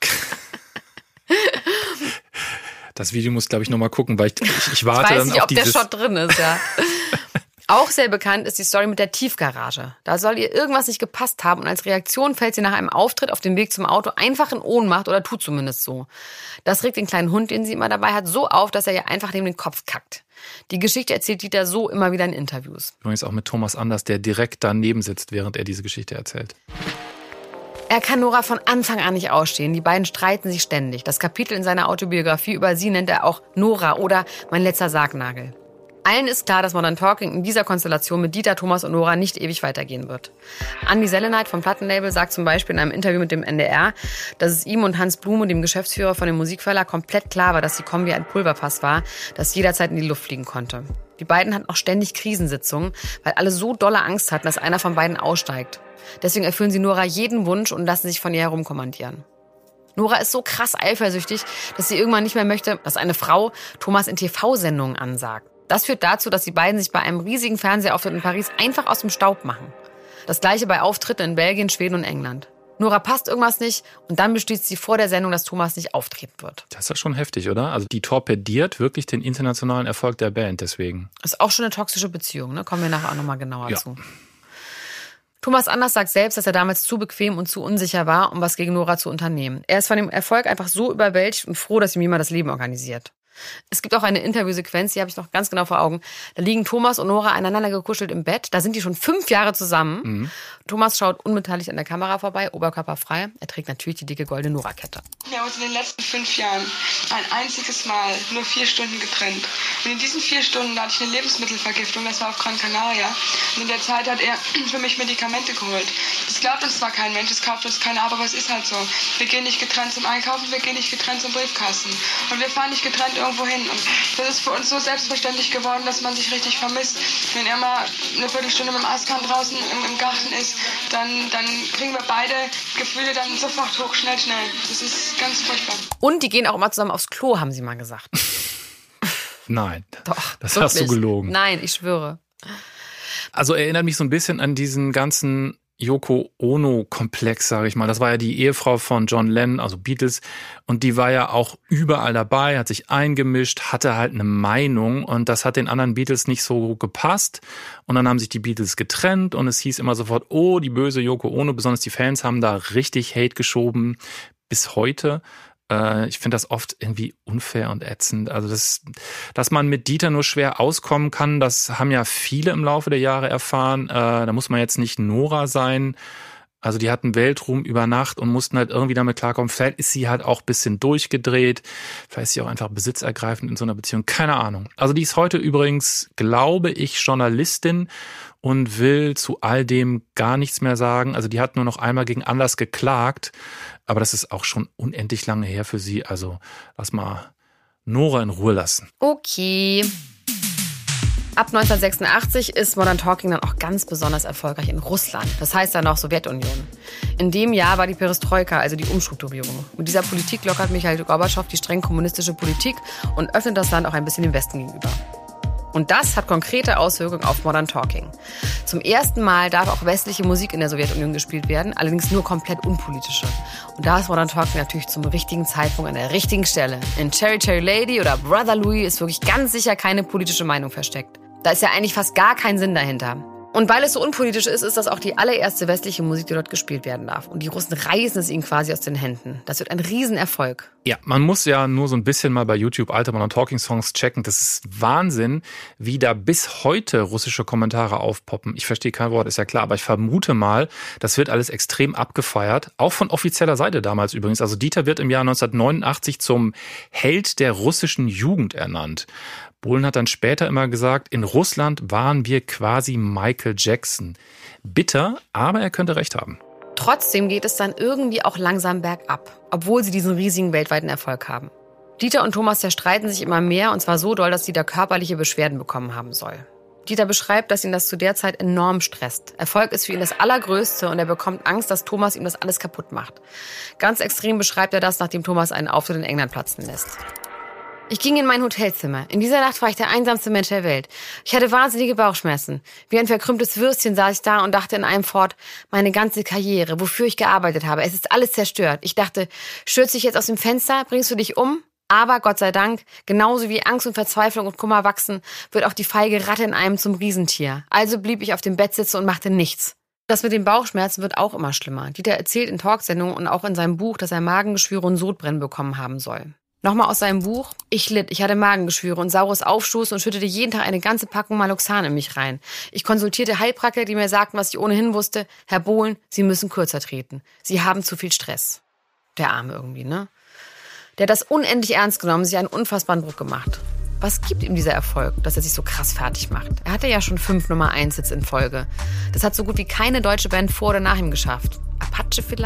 Das Video muss, glaube ich, nochmal gucken, weil ich, ich, ich warte ich weiß dann nicht, auf ob dieses... der Shot drin ist, ja. Auch sehr bekannt ist die Story mit der Tiefgarage. Da soll ihr irgendwas nicht gepasst haben und als Reaktion fällt sie nach einem Auftritt auf dem Weg zum Auto einfach in Ohnmacht oder tut zumindest so. Das regt den kleinen Hund, den sie immer dabei hat, so auf, dass er ihr einfach neben den Kopf kackt. Die Geschichte erzählt Dieter so immer wieder in Interviews. Übrigens auch mit Thomas Anders, der direkt daneben sitzt, während er diese Geschichte erzählt. Er kann Nora von Anfang an nicht ausstehen. Die beiden streiten sich ständig. Das Kapitel in seiner Autobiografie über sie nennt er auch Nora oder Mein letzter Sargnagel. Allen ist klar, dass Modern Talking in dieser Konstellation mit Dieter, Thomas und Nora nicht ewig weitergehen wird. Andi Seleneit vom Plattenlabel sagt zum Beispiel in einem Interview mit dem N D R, dass es ihm und Hans Blume, dem Geschäftsführer von dem Musikverlag, komplett klar war, dass die Kombi ein Pulverfass war, das jederzeit in die Luft fliegen konnte. Die beiden hatten auch ständig Krisensitzungen, weil alle so dolle Angst hatten, dass einer von beiden aussteigt. Deswegen erfüllen sie Nora jeden Wunsch und lassen sich von ihr herumkommandieren. Nora ist so krass eifersüchtig, dass sie irgendwann nicht mehr möchte, dass eine Frau Thomas in T V-Sendungen ansagt. Das führt dazu, dass die beiden sich bei einem riesigen Fernsehauftritt in Paris einfach aus dem Staub machen. Das gleiche bei Auftritten in Belgien, Schweden und England. Nora passt irgendwas nicht und dann beschließt sie vor der Sendung, dass Thomas nicht auftreten wird. Das ist ja schon heftig, oder? Also die torpediert wirklich den internationalen Erfolg der Band deswegen. Ist auch schon eine toxische Beziehung, ne? Kommen wir nachher auch nochmal genauer ja. zu. Thomas Anders sagt selbst, dass er damals zu bequem und zu unsicher war, um was gegen Nora zu unternehmen. Er ist von dem Erfolg einfach so überwältigt und froh, dass ihm jemand das Leben organisiert. Es gibt auch eine Interviewsequenz, die habe ich noch ganz genau vor Augen. Da liegen Thomas und Nora aneinander gekuschelt im Bett. Da sind die schon fünf Jahre zusammen. Mhm. Thomas schaut unbeteiligt an der Kamera vorbei, oberkörperfrei. Er trägt natürlich die dicke goldene Nora-Kette. Wir haben uns in den letzten fünf Jahren ein einziges Mal nur vier Stunden getrennt. Und in diesen vier Stunden da hatte ich eine Lebensmittelvergiftung, das war auf Gran Canaria. Und in der Zeit hat er für mich Medikamente geholt. Das glaubt uns zwar kein Mensch, das kauft uns keiner ab, aber es ist halt so. Wir gehen nicht getrennt zum Einkaufen, wir gehen nicht getrennt zum Briefkasten. Und wir fahren nicht getrennt irgendwo hin. Und das ist für uns so selbstverständlich geworden, dass man sich richtig vermisst. Wenn er mal eine Viertelstunde mit dem Eiskran draußen im, im Garten ist, dann, dann kriegen wir beide Gefühle dann sofort hoch, schnell, schnell. Das ist ganz furchtbar. Und die gehen auch immer zusammen aufs Klo, haben sie mal gesagt. Nein. Doch. Das wirklich. Hast du gelogen. Nein, ich schwöre. Also erinnert mich so ein bisschen an diesen ganzen Yoko Ono-Komplex, sage ich mal. Das war ja die Ehefrau von John Lennon, also Beatles. Und die war ja auch überall dabei, hat sich eingemischt, hatte halt eine Meinung. Und das hat den anderen Beatles nicht so gepasst. Und dann haben sich die Beatles getrennt. Und es hieß immer sofort, oh, die böse Yoko Ono. Besonders die Fans haben da richtig Hate geschoben bis heute. Ich finde das oft irgendwie unfair und ätzend. Also das, dass man mit Dieter nur schwer auskommen kann, das haben ja viele im Laufe der Jahre erfahren. Da muss man jetzt nicht Nora sein. Also die hatten Weltruhm über Nacht und mussten halt irgendwie damit klarkommen. Vielleicht ist sie halt auch ein bisschen durchgedreht. Vielleicht ist sie auch einfach besitzergreifend in so einer Beziehung. Keine Ahnung. Also die ist heute übrigens, glaube ich, Journalistin und will zu all dem gar nichts mehr sagen. Also die hat nur noch einmal gegen Anlass geklagt. Aber das ist auch schon unendlich lange her für sie. Also lass mal Nora in Ruhe lassen. Okay. Ab neunzehnhundertsechsundachtzig ist Modern Talking dann auch ganz besonders erfolgreich in Russland. Das heißt dann auch Sowjetunion. In dem Jahr war die Perestroika, also die Umstrukturierung. Mit dieser Politik lockert Michail Gorbatschow die streng kommunistische Politik und öffnet das Land auch ein bisschen dem Westen gegenüber. Und das hat konkrete Auswirkungen auf Modern Talking. Zum ersten Mal darf auch westliche Musik in der Sowjetunion gespielt werden, allerdings nur komplett unpolitische. Und da ist Modern Talking natürlich zum richtigen Zeitpunkt an der richtigen Stelle. In Cherry Cherry Lady oder Brother Louie ist wirklich ganz sicher keine politische Meinung versteckt. Da ist ja eigentlich fast gar kein Sinn dahinter. Und weil es so unpolitisch ist, ist das auch die allererste westliche Musik, die dort gespielt werden darf. Und die Russen reißen es ihnen quasi aus den Händen. Das wird ein Riesenerfolg. Ja, man muss ja nur so ein bisschen mal bei YouTube alte Modern Talking Songs checken. Das ist Wahnsinn, wie da bis heute russische Kommentare aufpoppen. Ich verstehe kein Wort, ist ja klar, aber ich vermute mal, das wird alles extrem abgefeiert. Auch von offizieller Seite damals übrigens. Also Dieter wird im Jahr neunzehnhundertneunundachtzig zum Held der russischen Jugend ernannt. Bohlen hat dann später immer gesagt, in Russland waren wir quasi Michael Jackson. Bitter, aber er könnte recht haben. Trotzdem geht es dann irgendwie auch langsam bergab, obwohl sie diesen riesigen weltweiten Erfolg haben. Dieter und Thomas zerstreiten sich immer mehr, und zwar so doll, dass Dieter körperliche Beschwerden bekommen haben soll. Dieter beschreibt, dass ihn das zu der Zeit enorm stresst. Erfolg ist für ihn das Allergrößte und er bekommt Angst, dass Thomas ihm das alles kaputt macht. Ganz extrem beschreibt er das, nachdem Thomas einen Auftritt in England platzen lässt. Ich ging in mein Hotelzimmer. In dieser Nacht war ich der einsamste Mensch der Welt. Ich hatte wahnsinnige Bauchschmerzen. Wie ein verkrümmtes Würstchen saß ich da und dachte in einem fort, meine ganze Karriere, wofür ich gearbeitet habe, es ist alles zerstört. Ich dachte, stürze ich jetzt aus dem Fenster, bringst du dich um? Aber Gott sei Dank, genauso wie Angst und Verzweiflung und Kummer wachsen, wird auch die feige Ratte in einem zum Riesentier. Also blieb ich auf dem Bett sitzen und machte nichts. Das mit den Bauchschmerzen wird auch immer schlimmer. Dieter erzählt in Talksendungen und auch in seinem Buch, dass er Magengeschwüre und Sodbrennen bekommen haben soll. Nochmal aus seinem Buch. Ich litt, ich hatte Magengeschwüre und saures Aufstoß und schüttete jeden Tag eine ganze Packung Maloxan in mich rein. Ich konsultierte Heilpraktiker, die mir sagten, was ich ohnehin wusste. Herr Bohlen, Sie müssen kürzer treten. Sie haben zu viel Stress. Der Arme irgendwie, ne? Der hat das unendlich ernst genommen, sich einen unfassbaren Druck gemacht. Was gibt ihm dieser Erfolg, dass er sich so krass fertig macht? Er hatte ja schon fünf Nummer eins Hits in Folge. Das hat so gut wie keine deutsche Band vor oder nach ihm geschafft. Apache vielleicht?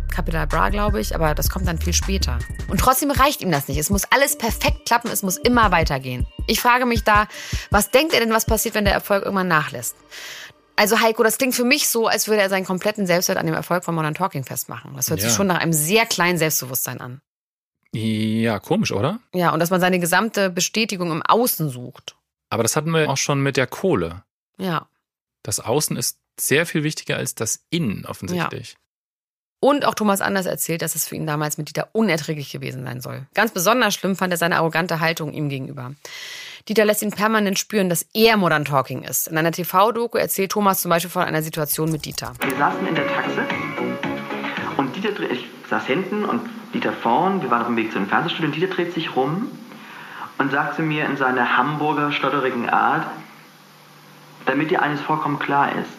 Capital Bra, glaube ich, aber das kommt dann viel später. Und trotzdem reicht ihm das nicht. Es muss alles perfekt klappen, es muss immer weitergehen. Ich frage mich da, was denkt er denn, was passiert, wenn der Erfolg irgendwann nachlässt? Also Heiko, das klingt für mich so, als würde er seinen kompletten Selbstwert an dem Erfolg von Modern Talking festmachen. Das hört ja. sich schon nach einem sehr kleinen Selbstbewusstsein an. Ja, komisch, oder? Ja, und dass man seine gesamte Bestätigung im Außen sucht. Aber das hatten wir auch schon mit der Kohle. Ja. Das Außen ist sehr viel wichtiger als das Innen offensichtlich. Ja. Und auch Thomas Anders erzählt, dass es für ihn damals mit Dieter unerträglich gewesen sein soll. Ganz besonders schlimm fand er seine arrogante Haltung ihm gegenüber. Dieter lässt ihn permanent spüren, dass er Modern Talking ist. In einer T V-Doku erzählt Thomas zum Beispiel von einer Situation mit Dieter. Wir saßen in der Taxe und Dieter, ich saß hinten und Dieter vorn. Wir waren auf dem Weg zu einem Fernsehstudio und Dieter dreht sich rum und sagt zu mir in seiner Hamburger stotterigen Art, damit dir eines vollkommen klar ist,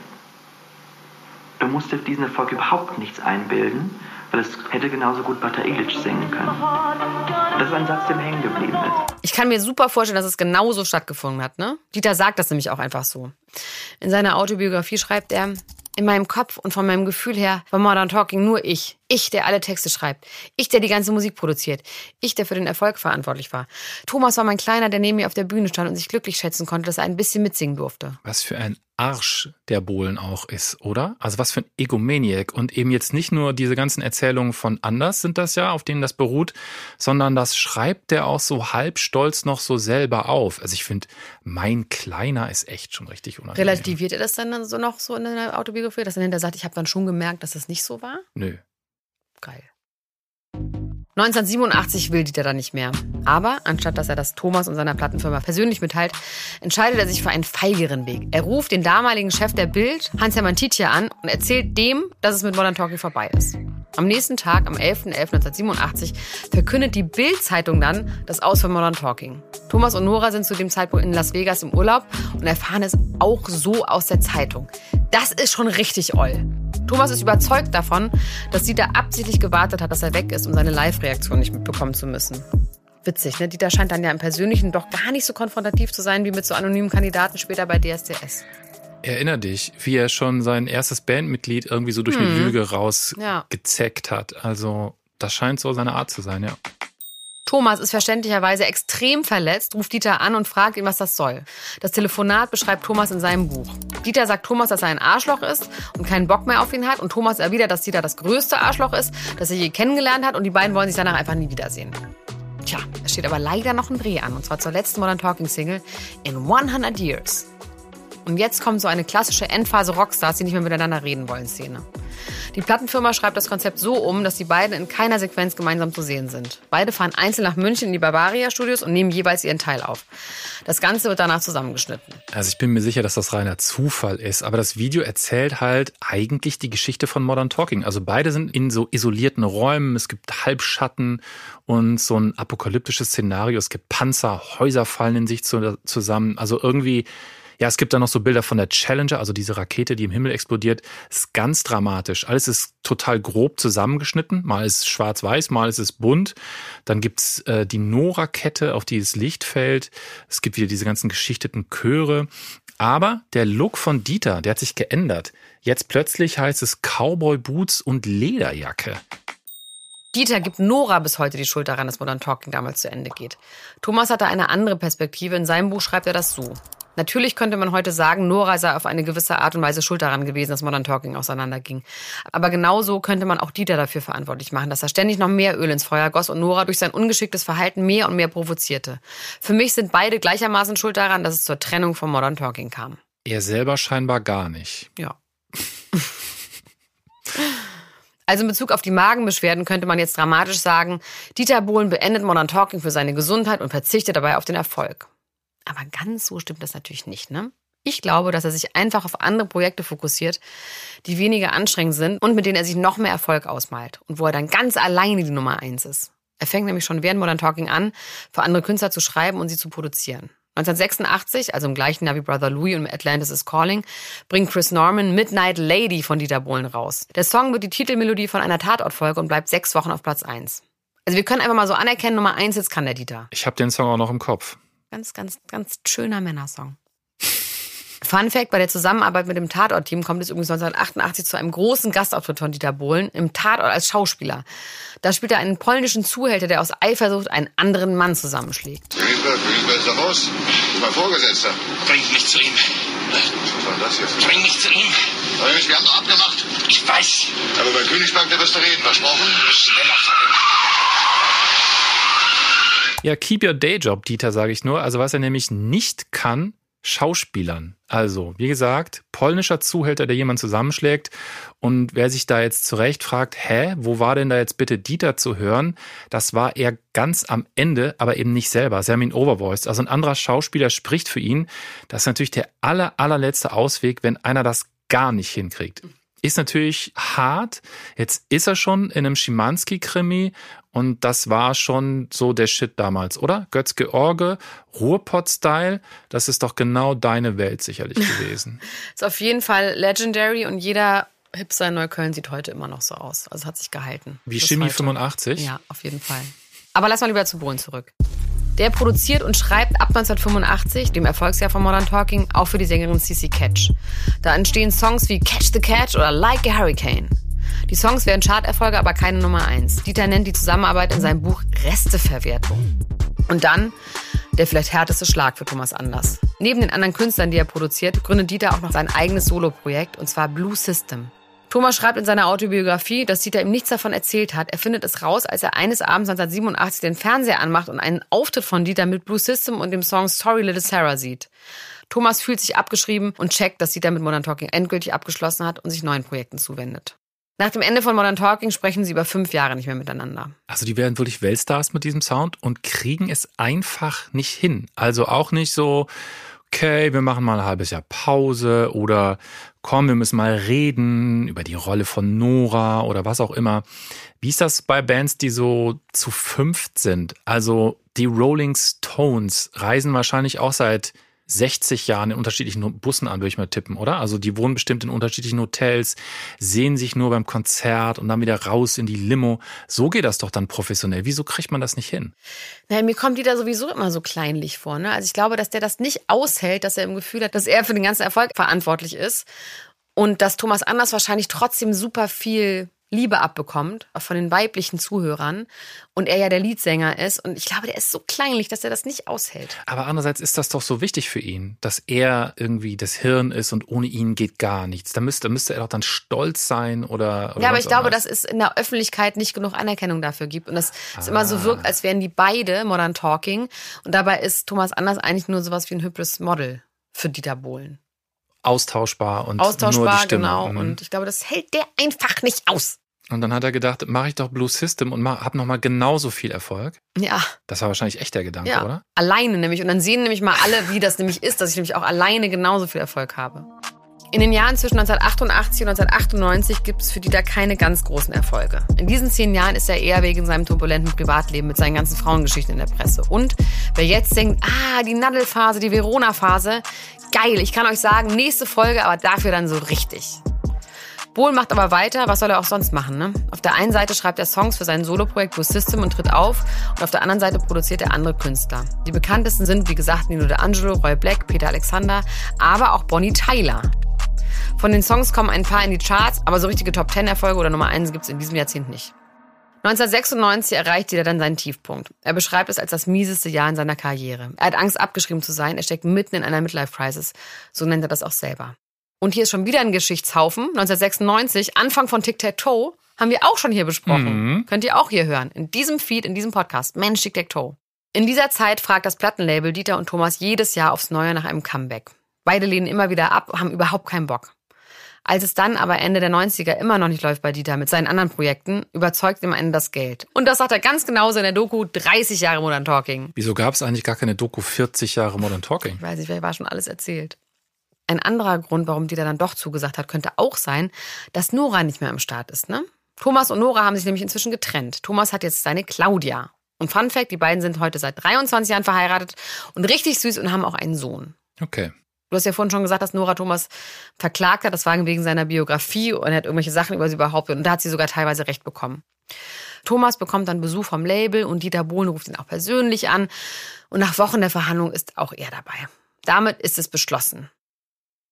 du musst dir auf diesen Erfolg überhaupt nichts einbilden, weil es hätte genauso gut Bata Ilic singen können. Das ist ein Satz, der mir hängen geblieben ist. Ich kann mir super vorstellen, dass es genauso stattgefunden hat, ne? Dieter sagt das nämlich auch einfach so. In seiner Autobiografie schreibt er, in meinem Kopf und von meinem Gefühl her war Modern Talking nur ich. Ich, der alle Texte schreibt. Ich, der die ganze Musik produziert. Ich, der für den Erfolg verantwortlich war. Thomas war mein Kleiner, der neben mir auf der Bühne stand und sich glücklich schätzen konnte, dass er ein bisschen mitsingen durfte. Was für ein Arsch der Bohlen auch ist, oder? Also was für ein Egomaniac. Und eben jetzt nicht nur diese ganzen Erzählungen von Anders sind das ja, auf denen das beruht, sondern das schreibt der auch so halb stolz noch so selber auf. Also ich finde, mein Kleiner ist echt schon richtig unangenehm. Relativiert er das dann so noch so in der Autobiografie, dass er hinterher sagt, ich habe dann schon gemerkt, dass das nicht so war? Nö. Geil. neunzehnhundertsiebenundachtzig will Dieter dann nicht mehr. Aber anstatt dass er das Thomas und seiner Plattenfirma persönlich mitteilt, entscheidet er sich für einen feigeren Weg. Er ruft den damaligen Chef der Bild, Hans-Hermann Tiedje, an und erzählt dem, dass es mit Modern Talking vorbei ist. Am nächsten Tag, am elften elften neunzehnhundertsiebenundachtzig, verkündet die Bild-Zeitung dann das Aus von Modern Talking. Thomas und Nora sind zu dem Zeitpunkt in Las Vegas im Urlaub und erfahren es auch so aus der Zeitung. Das ist schon richtig oll. Thomas ist überzeugt davon, dass Dieter absichtlich gewartet hat, dass er weg ist, um seine Live-Reaktion nicht mitbekommen zu müssen. Witzig, ne? Dieter scheint dann ja im Persönlichen doch gar nicht so konfrontativ zu sein wie mit so anonymen Kandidaten später bei D S D S. Erinner dich, wie er schon sein erstes Bandmitglied irgendwie so durch eine hm. Lüge rausgezeckt ja. hat. Also das scheint so seine Art zu sein, ja. Thomas ist verständlicherweise extrem verletzt, ruft Dieter an und fragt ihn, was das soll. Das Telefonat beschreibt Thomas in seinem Buch. Dieter sagt Thomas, dass er ein Arschloch ist und keinen Bock mehr auf ihn hat. Und Thomas erwidert, dass Dieter das größte Arschloch ist, das er je kennengelernt hat. Und die beiden wollen sich danach einfach nie wiedersehen. Tja, es steht aber leider noch ein Dreh an. Und zwar zur letzten Modern Talking Single in hundert Years. Und jetzt kommt so eine klassische Endphase Rockstars, die nicht mehr miteinander reden wollen, Szene. Die Plattenfirma schreibt das Konzept so um, dass die beiden in keiner Sequenz gemeinsam zu sehen sind. Beide fahren einzeln nach München in die Bavaria-Studios und nehmen jeweils ihren Teil auf. Das Ganze wird danach zusammengeschnitten. Also ich bin mir sicher, dass das reiner Zufall ist, aber das Video erzählt halt eigentlich die Geschichte von Modern Talking. Also beide sind in so isolierten Räumen, es gibt Halbschatten und so ein apokalyptisches Szenario. Es gibt Panzer, Häuser fallen in sich zusammen. Also irgendwie... Ja, es gibt da noch so Bilder von der Challenger, also diese Rakete, die im Himmel explodiert. Ist ganz dramatisch. Alles ist total grob zusammengeschnitten. Mal ist es schwarz-weiß, mal ist es bunt. Dann gibt's äh, die Nora-Kette, auf die das Licht fällt. Es gibt wieder diese ganzen geschichteten Chöre. Aber der Look von Dieter, der hat sich geändert. Jetzt plötzlich heißt es Cowboy-Boots und Lederjacke. Dieter gibt Nora bis heute die Schuld daran, dass Modern Talking damals zu Ende geht. Thomas hatte eine andere Perspektive. In seinem Buch schreibt er das so. Natürlich könnte man heute sagen, Nora sei auf eine gewisse Art und Weise schuld daran gewesen, dass Modern Talking auseinanderging. Aber genauso könnte man auch Dieter dafür verantwortlich machen, dass er ständig noch mehr Öl ins Feuer goss und Nora durch sein ungeschicktes Verhalten mehr und mehr provozierte. Für mich sind beide gleichermaßen schuld daran, dass es zur Trennung von Modern Talking kam. Er selber scheinbar gar nicht. Ja. Also in Bezug auf die Magenbeschwerden könnte man jetzt dramatisch sagen, Dieter Bohlen beendet Modern Talking für seine Gesundheit und verzichtet dabei auf den Erfolg. Aber ganz so stimmt das natürlich nicht, ne? Ich glaube, dass er sich einfach auf andere Projekte fokussiert, die weniger anstrengend sind und mit denen er sich noch mehr Erfolg ausmalt und wo er dann ganz alleine die Nummer eins ist. Er fängt nämlich schon während Modern Talking an, für andere Künstler zu schreiben und sie zu produzieren. neunzehnhundertsechsundachtzig, also im gleichen Jahr wie Brother Louie und Atlantis is Calling, bringt Chris Norman Midnight Lady von Dieter Bohlen raus. Der Song wird die Titelmelodie von einer Tatortfolge und bleibt sechs Wochen auf Platz eins. Also wir können einfach mal so anerkennen, Nummer eins, jetzt kann der Dieter. Ich habe den Song auch noch im Kopf. Ganz, ganz, ganz schöner Männersong. Fun Fact, bei der Zusammenarbeit mit dem Tatort-Team kommt es übrigens neunzehnhundertachtundachtzig zu einem großen Gastauftritt von Dieter Bohlen im Tatort als Schauspieler. Da spielt er einen polnischen Zuhälter, der aus Eifersucht einen anderen Mann zusammenschlägt. Königsberg, Königsberg ist doch raus. Das ist mein Vorgesetzter. Bring mich zu ihm. Was war das jetzt? Bring mich zu ihm. Aber wir haben doch abgemacht. Ich weiß. Aber bei Königsberg, da wirst du reden, versprochen? Schneller fahren. Ja, keep your day job, Dieter, sage ich nur. Also was er nämlich nicht kann, Schauspielern. Also, wie gesagt, polnischer Zuhälter, der jemanden zusammenschlägt. Und wer sich da jetzt zurecht fragt, hä, wo war denn da jetzt bitte Dieter zu hören? Das war er ganz am Ende, aber eben nicht selber. Sie haben ihn overvoiced. Also ein anderer Schauspieler spricht für ihn. Das ist natürlich der aller, allerletzte Ausweg, wenn einer das gar nicht hinkriegt. Ist natürlich hart. Jetzt ist er schon in einem Schimanski-Krimi und das war schon so der Shit damals, oder? Götz-George, Ruhrpott-Style, das ist doch genau deine Welt sicherlich gewesen. Ist auf jeden Fall legendary und jeder Hipster in Neukölln sieht heute immer noch so aus. Also hat sich gehalten. Wie Chemie fünfundachtzig? Ja, auf jeden Fall. Aber lass mal lieber zu Bohlen zurück. Der produziert und schreibt ab neunzehnhundertfünfundachtzig, dem Erfolgsjahr von Modern Talking, auch für die Sängerin C C Catch. Da entstehen Songs wie Catch the Catch oder Like a Hurricane. Die Songs werden Charterfolge, aber keine Nummer eins. Dieter nennt die Zusammenarbeit in seinem Buch Resteverwertung. Und dann der vielleicht härteste Schlag für Thomas Anders. Neben den anderen Künstlern, die er produziert, gründet Dieter auch noch sein eigenes Soloprojekt, und zwar Blue System. Thomas schreibt in seiner Autobiografie, dass Dieter ihm nichts davon erzählt hat. Er findet es raus, als er eines Abends neunzehnhundertsiebenundachtzig den Fernseher anmacht und einen Auftritt von Dieter mit Blue System und dem Song Sorry Little Sarah sieht. Thomas fühlt sich abgeschrieben und checkt, dass Dieter mit Modern Talking endgültig abgeschlossen hat und sich neuen Projekten zuwendet. Nach dem Ende von Modern Talking sprechen sie über fünf Jahre nicht mehr miteinander. Also die werden wirklich Weltstars mit diesem Sound und kriegen es einfach nicht hin. Also auch nicht so, okay, wir machen mal ein halbes Jahr Pause oder komm, wir müssen mal reden über die Rolle von Nora oder was auch immer. Wie ist das bei Bands, die so zu fünft sind? Also die Rolling Stones reisen wahrscheinlich auch seit sechzig Jahren in unterschiedlichen Bussen an, würde ich mal tippen, oder? Also die wohnen bestimmt in unterschiedlichen Hotels, sehen sich nur beim Konzert und dann wieder raus in die Limo. So geht das doch dann professionell. Wieso kriegt man das nicht hin? Naja, mir kommt Dieter sowieso immer so kleinlich vor. Ne? Also ich glaube, dass der das nicht aushält, dass er im Gefühl hat, dass er für den ganzen Erfolg verantwortlich ist und dass Thomas Anders wahrscheinlich trotzdem super viel Liebe abbekommt, auch von den weiblichen Zuhörern, und er ja der Leadsänger ist. Und ich glaube, der ist so kleinlich, dass er das nicht aushält. Aber andererseits ist das doch so wichtig für ihn, dass er irgendwie das Hirn ist und ohne ihn geht gar nichts. Da müsste, müsste er doch dann stolz sein oder, oder ja, aber ich glaube, irgendwas. dass es in der Öffentlichkeit nicht genug Anerkennung dafür gibt. Und dass es Ah. immer so wirkt, als wären die beide Modern Talking. Und dabei ist Thomas Anders eigentlich nur sowas wie ein hübsches Model für Dieter Bohlen. Austauschbar und Austauschbar, nur die Stimme. genau. Mhm. Und ich glaube, das hält der einfach nicht aus. Und dann hat er gedacht, mache ich doch Blue System und habe nochmal genauso viel Erfolg. Ja. Das war wahrscheinlich echt der Gedanke, Ja, oder? alleine nämlich. Und dann sehen nämlich mal alle, wie das nämlich ist, dass ich nämlich auch alleine genauso viel Erfolg habe. In den Jahren zwischen neunzehnhundertachtundachtzig und neunzehnhundertachtundneunzig gibt es für Dieter keine ganz großen Erfolge. In diesen zehn Jahren ist er eher wegen seinem turbulenten Privatleben mit seinen ganzen Frauengeschichten in der Presse. Und wer jetzt denkt, ah, die Nadelphase, die Verona-Phase, geil, ich kann euch sagen, nächste Folge, aber dafür dann so richtig. Bohlen macht aber weiter, was soll er auch sonst machen, ne? Auf der einen Seite schreibt er Songs für sein Soloprojekt Blue System und tritt auf, und auf der anderen Seite produziert er andere Künstler. Die bekanntesten sind, wie gesagt, Nino D'Angelo, Roy Black, Peter Alexander, aber auch Bonnie Tyler. Von den Songs kommen ein paar in die Charts, aber so richtige Top-Ten-Erfolge oder Nummer eins gibt's in diesem Jahrzehnt nicht. neunzehnhundertsechsundneunzig erreicht Dieter dann seinen Tiefpunkt. Er beschreibt es als das mieseste Jahr in seiner Karriere. Er hat Angst, abgeschrieben zu sein, er steckt mitten in einer Midlife-Crisis, so nennt er das auch selber. Und hier ist schon wieder ein Geschichtshaufen. neunzehnhundertsechsundneunzig, Anfang von Tic-Tac-Toe, haben wir auch schon hier besprochen. Mhm. Könnt ihr auch hier hören. In diesem Feed, in diesem Podcast. Mensch, Tic-Tac-Toe. In dieser Zeit fragt das Plattenlabel Dieter und Thomas jedes Jahr aufs Neue nach einem Comeback. Beide lehnen immer wieder ab, haben überhaupt keinen Bock. Als es dann aber Ende der neunziger immer noch nicht läuft bei Dieter mit seinen anderen Projekten, überzeugt ihm am Ende das Geld. Und das sagt er ganz genauso in der Doku dreißig Jahre Modern Talking. Wieso gab es eigentlich gar keine Doku vierzig Jahre Modern Talking? Ich weiß nicht, vielleicht war schon alles erzählt. Ein anderer Grund, warum Dieter dann doch zugesagt hat, könnte auch sein, dass Nora nicht mehr am Start ist, ne? Thomas und Nora haben sich nämlich inzwischen getrennt. Thomas hat jetzt seine Claudia. Und Fun Fact, die beiden sind heute seit dreiundzwanzig Jahren verheiratet und richtig süß und haben auch einen Sohn. Okay. Du hast ja vorhin schon gesagt, dass Nora Thomas verklagt hat. Das war wegen seiner Biografie und er hat irgendwelche Sachen über sie behauptet. Und da hat sie sogar teilweise recht bekommen. Thomas bekommt dann Besuch vom Label und Dieter Bohlen ruft ihn auch persönlich an. Und nach Wochen der Verhandlung ist auch er dabei. Damit ist es beschlossen.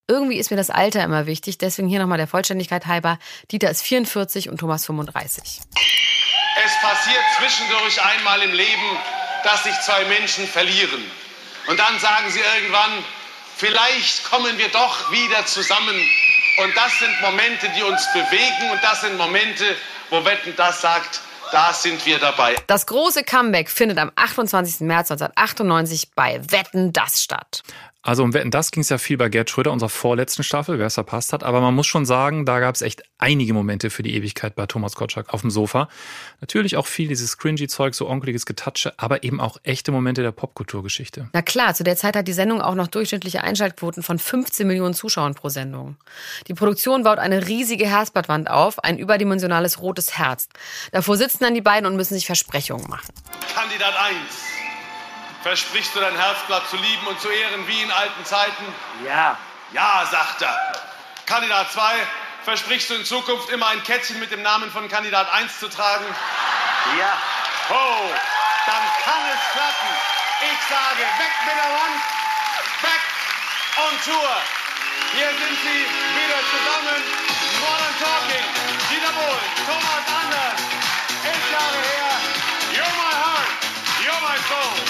Irgendwie ist mir das Alter immer wichtig, deswegen hier nochmal der Vollständigkeit halber. Dieter ist vierundvierzig und Thomas fünfunddreißig. Es passiert zwischendurch einmal im Leben, dass sich zwei Menschen verlieren. Und dann sagen sie irgendwann, vielleicht kommen wir doch wieder zusammen. Und das sind Momente, die uns bewegen. Und das sind Momente, wo Wetten, das sagt, da sind wir dabei. Das große Comeback findet am achtundzwanzigsten März neunzehnhundertachtundneunzig bei Wetten, das statt. Also um Wetten, das ging es ja viel bei Gerd Schröder, unserer vorletzten Staffel, wer es verpasst hat. Aber man muss schon sagen, da gab es echt einige Momente für die Ewigkeit bei Thomas Gottschalk auf dem Sofa. Natürlich auch viel dieses cringy Zeug, so onkeliges Getatsche, aber eben auch echte Momente der Popkulturgeschichte. Na klar, zu der Zeit hat die Sendung auch noch durchschnittliche Einschaltquoten von fünfzehn Millionen Zuschauern pro Sendung. Die Produktion baut eine riesige Herzblattwand auf, ein überdimensionales rotes Herz. Davor sitzen dann die beiden und müssen sich Versprechungen machen. Kandidat eins. Versprichst du dein Herzblatt zu lieben und zu ehren wie in alten Zeiten? Ja. Ja, sagt er. Kandidat zwei, versprichst du in Zukunft immer ein Kettchen mit dem Namen von Kandidat eins zu tragen? Ja. Oh, dann kann es klappen. Ich sage, weg mit der Wand, back on Tour. Hier sind sie wieder zusammen. Modern Talking, Dieter Bohlen, Thomas Anders. Elf Jahre her, you're my heart, you're my soul.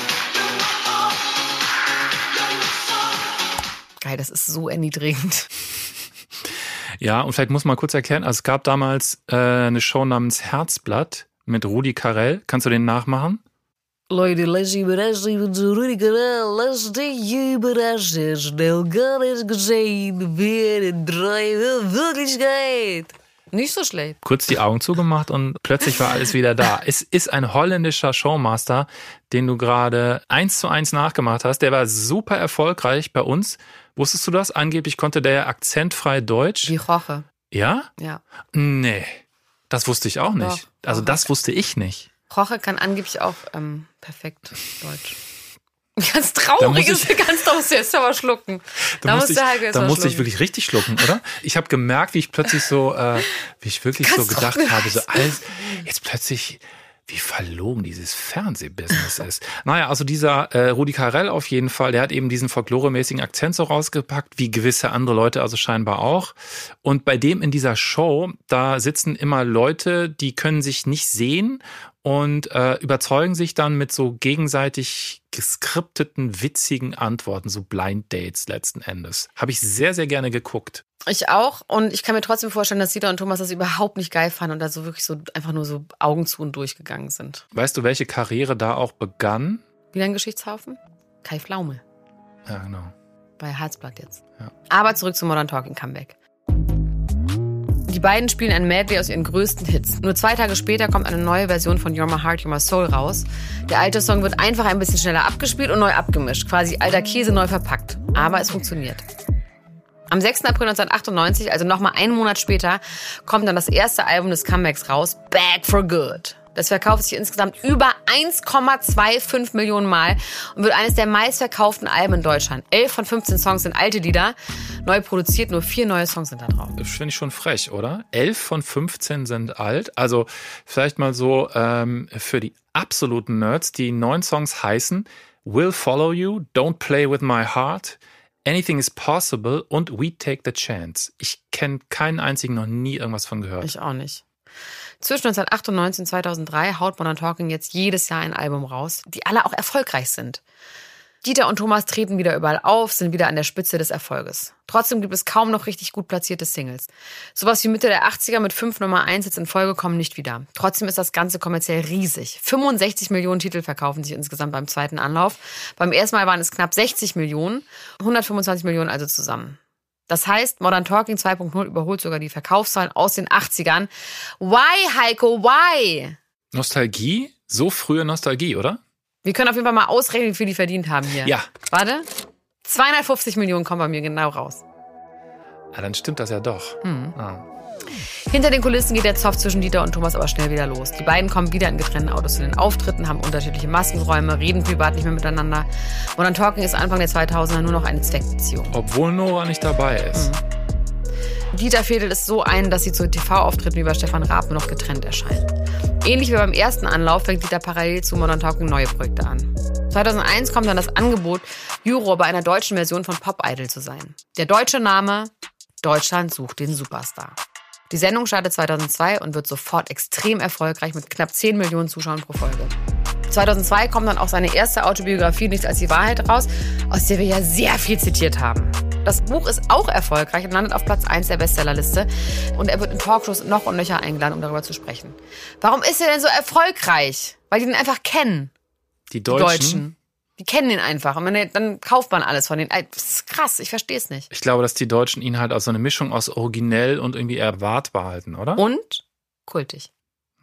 Geil, das ist so erniedrigend. Ja, und vielleicht muss man kurz erklären, also es gab damals äh, eine Show namens Herzblatt mit Rudi Carrell. Kannst du den nachmachen? Leute, lass dich überraschen, so Rudi Carrell, lass dich überraschen. Schnell gar nicht gesehen, wer in drei Wirklichkeit. Nicht so schlecht. Kurz die Augen zugemacht und plötzlich war alles wieder da. Es ist ein holländischer Showmaster, den du gerade eins zu eins nachgemacht hast. Der war super erfolgreich bei uns. Wusstest du das? Angeblich konnte der akzentfrei Deutsch. Wie Roche. Ja? Ja. Nee, das wusste ich auch nicht. Doch, also das wusste ich nicht. Roche kann angeblich auch ähm, perfekt Deutsch. Ganz traurig ist, ganz traurig, jetzt aber schlucken. Da, da musste, ich, halt da musste ich wirklich richtig schlucken, oder? Ich habe gemerkt, wie ich plötzlich so, äh, wie ich wirklich ganz so gedacht habe, so alles, jetzt plötzlich, wie verlogen dieses Fernsehbusiness ist. Naja, also dieser äh, Rudi Carrell auf jeden Fall, der hat eben diesen folkloremäßigen Akzent so rausgepackt, wie gewisse andere Leute also scheinbar auch. Und bei dem in dieser Show, da sitzen immer Leute, die können sich nicht sehen und äh, überzeugen sich dann mit so gegenseitig geskripteten, witzigen Antworten, so Blind Dates letzten Endes. Habe ich sehr, sehr gerne geguckt. Ich auch, und ich kann mir trotzdem vorstellen, dass Dieter und Thomas das überhaupt nicht geil fanden und da so wirklich so einfach nur so Augen zu und durchgegangen sind. Weißt du, welche Karriere da auch begann? Wieder ein Geschichtshaufen? Kai Pflaume. Ja, genau. Bei Herzblatt jetzt. Ja. Aber zurück zum Modern Talking Comeback. Die beiden spielen ein Medley aus ihren größten Hits. Nur zwei Tage später kommt eine neue Version von You're My Heart, You're My Soul raus. Der alte Song wird einfach ein bisschen schneller abgespielt und neu abgemischt. Quasi alter Käse neu verpackt. Aber es funktioniert. Am sechsten April neunzehnhundertachtundneunzig, also nochmal einen Monat später, kommt dann das erste Album des Comebacks raus, Back for Good. Das verkauft sich insgesamt über eins Komma fünfundzwanzig Millionen Mal und wird eines der meistverkauften Alben in Deutschland. Elf von fünfzehn Songs sind alte Lieder, neu produziert, nur vier neue Songs sind da drauf. Das finde ich schon frech, oder? Elf von fünfzehn sind alt. Also vielleicht mal so ähm, für die absoluten Nerds, die neun Songs heißen Will Follow You, Don't Play With My Heart, Anything is Possible und We Take the Chance. Ich kenne keinen einzigen, noch nie irgendwas von gehört. Ich auch nicht. Zwischen neunzehnhundertachtundneunzig und zweitausenddrei haut Modern Talking jetzt jedes Jahr ein Album raus, die alle auch erfolgreich sind. Dieter und Thomas treten wieder überall auf, sind wieder an der Spitze des Erfolges. Trotzdem gibt es kaum noch richtig gut platzierte Singles. Sowas wie Mitte der achtziger mit fünf Nummer eins Hits in Folge kommen nicht wieder. Trotzdem ist das Ganze kommerziell riesig. fünfundsechzig Millionen Titel verkaufen sich insgesamt beim zweiten Anlauf. Beim ersten Mal waren es knapp sechzig Millionen, hundertfünfundzwanzig Millionen also zusammen. Das heißt, Modern Talking zwei Punkt null überholt sogar die Verkaufszahlen aus den achtzigern. Why, Heiko, why? Nostalgie? So frühe Nostalgie, oder? Wir können auf jeden Fall mal ausrechnen, wie viel die verdient haben hier. Ja. Warte. zweihundertfünfzig Millionen kommen bei mir genau raus. Ja, dann stimmt das ja doch. Hm. Ah. Hinter den Kulissen geht der Zoff zwischen Dieter und Thomas aber schnell wieder los. Die beiden kommen wieder in getrennten Autos zu den Auftritten, haben unterschiedliche Maskenräume, reden privat nicht mehr miteinander. Modern Talking ist Anfang der zweitausender nur noch eine Zweckbeziehung. Obwohl Nora nicht dabei ist. Mhm. Dieter fädelt es so ein, dass sie zu T V-Auftritten wie bei Stefan Raab nur noch getrennt erscheinen. Ähnlich wie beim ersten Anlauf fängt Dieter parallel zu Modern Talking neue Projekte an. zweitausendeins kommt dann das Angebot, Juror bei einer deutschen Version von Pop Idol zu sein. Der deutsche Name: Deutschland sucht den Superstar. Die Sendung startet zweitausendzwei und wird sofort extrem erfolgreich mit knapp zehn Millionen Zuschauern pro Folge. zweitausendzwei kommt dann auch seine erste Autobiografie Nichts als die Wahrheit raus, aus der wir ja sehr viel zitiert haben. Das Buch ist auch erfolgreich und landet auf Platz eins der Bestsellerliste. Und er wird in Talkshows noch und nöcher eingeladen, um darüber zu sprechen. Warum ist er denn so erfolgreich? Weil die ihn einfach kennen. Die Deutschen? Die Deutschen. Die kennen ihn einfach. Und dann, dann kauft man alles von denen. Das ist krass, ich verstehe es nicht. Ich glaube, dass die Deutschen ihn halt als so eine Mischung aus originell und irgendwie erwartbar halten, oder? Und kultig.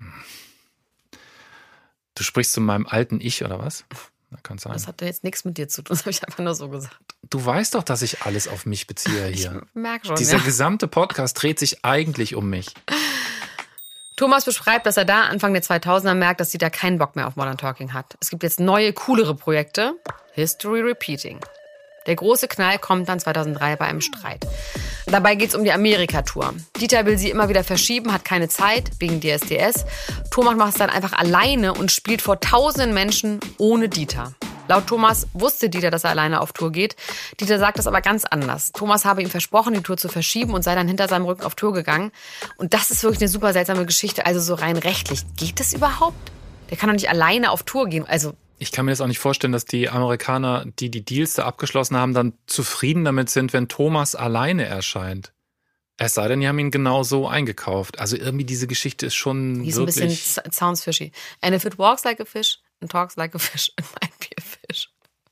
Du sprichst zu meinem alten Ich, oder was? Das kann sein. Das hat jetzt nichts mit dir zu tun, das habe ich einfach nur so gesagt. Du weißt doch, dass ich alles auf mich beziehe hier. Ich merke schon, Dieser ja. gesamte Podcast dreht sich eigentlich um mich. Thomas beschreibt, dass er da Anfang der zweitausender merkt, dass Dieter keinen Bock mehr auf Modern Talking hat. Es gibt jetzt neue, coolere Projekte. History Repeating. Der große Knall kommt dann zweitausenddrei bei einem Streit. Dabei geht es um die Amerika-Tour. Dieter will sie immer wieder verschieben, hat keine Zeit, wegen D S D S. Thomas macht es dann einfach alleine und spielt vor tausenden Menschen ohne Dieter. Laut Thomas wusste Dieter, dass er alleine auf Tour geht. Dieter sagt das aber ganz anders. Thomas habe ihm versprochen, die Tour zu verschieben und sei dann hinter seinem Rücken auf Tour gegangen. Und das ist wirklich eine super seltsame Geschichte. Also so rein rechtlich. Geht das überhaupt? Der kann doch nicht alleine auf Tour gehen. Also Ich kann mir das auch nicht vorstellen, dass die Amerikaner, die die Deals da abgeschlossen haben, dann zufrieden damit sind, wenn Thomas alleine erscheint. Es sei denn, die haben ihn genau so eingekauft. Also irgendwie diese Geschichte ist schon die ist wirklich... ein bisschen, it sounds fishy. And if it walks like a fish and talks like a fish, it might be a fish.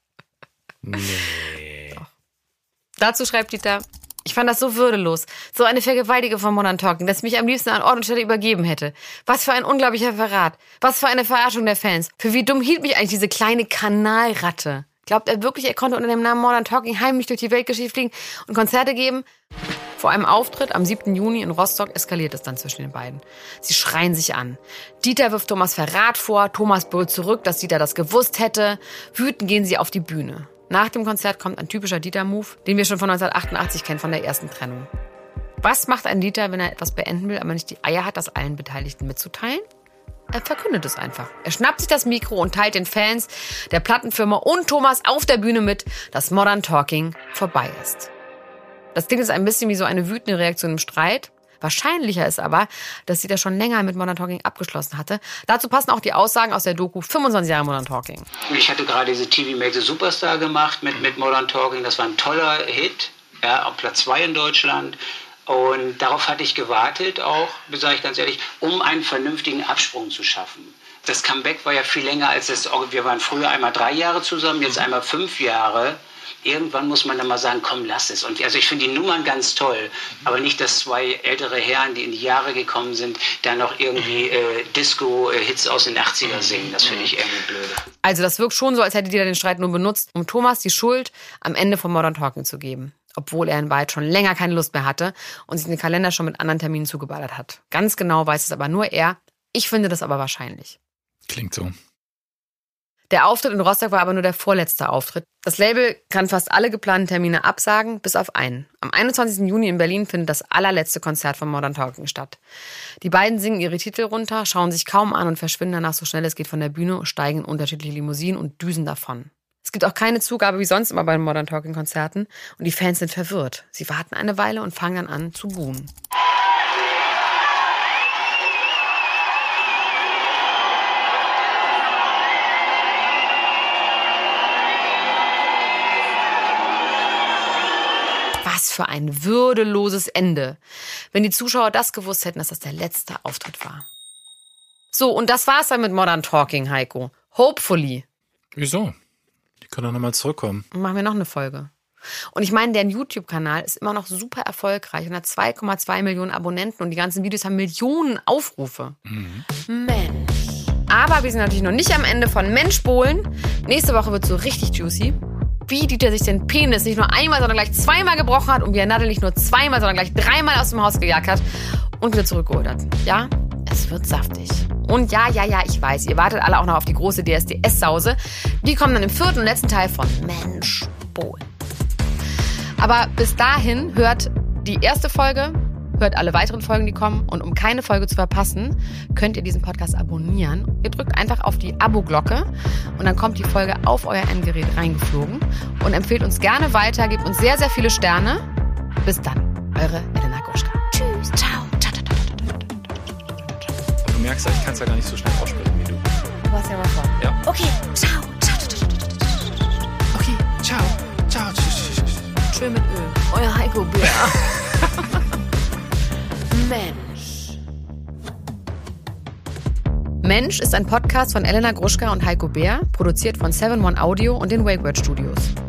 Nee. Doch. Dazu schreibt Dieter: Ich fand das so würdelos. So eine Vergewaltigung von Modern Talking, dass ich mich am liebsten an Ort und Stelle übergeben hätte. Was für ein unglaublicher Verrat. Was für eine Verarschung der Fans. Für wie dumm hielt mich eigentlich diese kleine Kanalratte? Glaubt er wirklich, er konnte unter dem Namen Modern Talking heimlich durch die Weltgeschichte fliegen und Konzerte geben? Vor einem Auftritt am siebten Juni in Rostock eskaliert es dann zwischen den beiden. Sie schreien sich an. Dieter wirft Thomas Verrat vor, Thomas brüllt zurück, dass Dieter das gewusst hätte. Wütend gehen sie auf die Bühne. Nach dem Konzert kommt ein typischer Dieter-Move, den wir schon von neunzehnhundertachtundachtzig kennen, von der ersten Trennung. Was macht ein Dieter, wenn er etwas beenden will, aber nicht die Eier hat, das allen Beteiligten mitzuteilen? Er verkündet es einfach. Er schnappt sich das Mikro und teilt den Fans, der Plattenfirma und Thomas auf der Bühne mit, dass Modern Talking vorbei ist. Das klingt jetzt ein bisschen wie so eine wütende Reaktion im Streit. Wahrscheinlicher ist aber, dass Dieter schon länger mit Modern Talking abgeschlossen hatte. Dazu passen auch die Aussagen aus der Doku fünfundzwanzig Jahre Modern Talking. Ich hatte gerade diese T V Make the Superstar gemacht mit, mit Modern Talking. Das war ein toller Hit, ja, auf Platz zwei in Deutschland. Und darauf hatte ich gewartet, auch, sage ich ganz ehrlich, um einen vernünftigen Absprung zu schaffen. Das Comeback war ja viel länger als das. Wir waren früher einmal drei Jahre zusammen, jetzt einmal fünf Jahre. Irgendwann muss man dann mal sagen, komm, lass es. Und also ich finde die Nummern ganz toll, aber nicht, dass zwei ältere Herren, die in die Jahre gekommen sind, dann noch irgendwie äh, Disco-Hits aus den achtziger singen. Das finde ich irgendwie blöd. Also das wirkt schon so, als hätte Dieter den Streit nur benutzt, um Thomas die Schuld am Ende von Modern Talking zu geben. Obwohl er in Wahrheit schon länger keine Lust mehr hatte und sich den Kalender schon mit anderen Terminen zugeballert hat. Ganz genau weiß es aber nur er. Ich finde das aber wahrscheinlich. Klingt so. Der Auftritt in Rostock war aber nur der vorletzte Auftritt. Das Label kann fast alle geplanten Termine absagen, bis auf einen. Am einundzwanzigsten Juni in Berlin findet das allerletzte Konzert von Modern Talking statt. Die beiden singen ihre Titel runter, schauen sich kaum an und verschwinden danach so schnell es geht von der Bühne, steigen in unterschiedliche Limousinen und düsen davon. Es gibt auch keine Zugabe wie sonst immer bei den Modern Talking Konzerten und die Fans sind verwirrt. Sie warten eine Weile und fangen dann an zu buhen. Was für ein würdeloses Ende. Wenn die Zuschauer das gewusst hätten, dass das der letzte Auftritt war. So, und das war's dann mit Modern Talking, Heiko. Hopefully. Wieso? Die können doch nochmal zurückkommen. Machen wir noch eine Folge. Und ich meine, deren YouTube-Kanal ist immer noch super erfolgreich und hat zwei Komma zwei Millionen Abonnenten und die ganzen Videos haben Millionen Aufrufe. Mhm. Mensch. Aber wir sind natürlich noch nicht am Ende von Mensch Bohlen. Nächste Woche wird so richtig juicy. Wie Dieter sich den Penis nicht nur einmal, sondern gleich zweimal gebrochen hat und wie er Nadel nicht nur zweimal, sondern gleich dreimal aus dem Haus gejagt hat und wieder zurückgeholt hat. Ja, es wird saftig. Und ja, ja, ja, ich weiß, ihr wartet alle auch noch auf die große D S D S-Sause. Die kommen dann im vierten und letzten Teil von Mensch Bohlen. Aber bis dahin hört die erste Folge hört alle weiteren Folgen, die kommen. Und um keine Folge zu verpassen, könnt ihr diesen Podcast abonnieren. Ihr drückt einfach auf die Abo-Glocke und dann kommt die Folge auf euer Endgerät reingeflogen. Und empfehlt uns gerne weiter, gebt uns sehr, sehr viele Sterne. Bis dann, eure Elena Gruschka. Tschüss, ciao. Du merkst ja, ich kann es ja gar nicht so schnell aussprechen wie du. Du hast ja was vor. Ja. Okay, ciao. Okay, ciao. Ciao. Schön mit Öl. Euer Heiko Bär. Mensch. Mensch ist ein Podcast von Elena Gruschka und Heiko Bär, produziert von seven one Audio und den Wake Word Studios.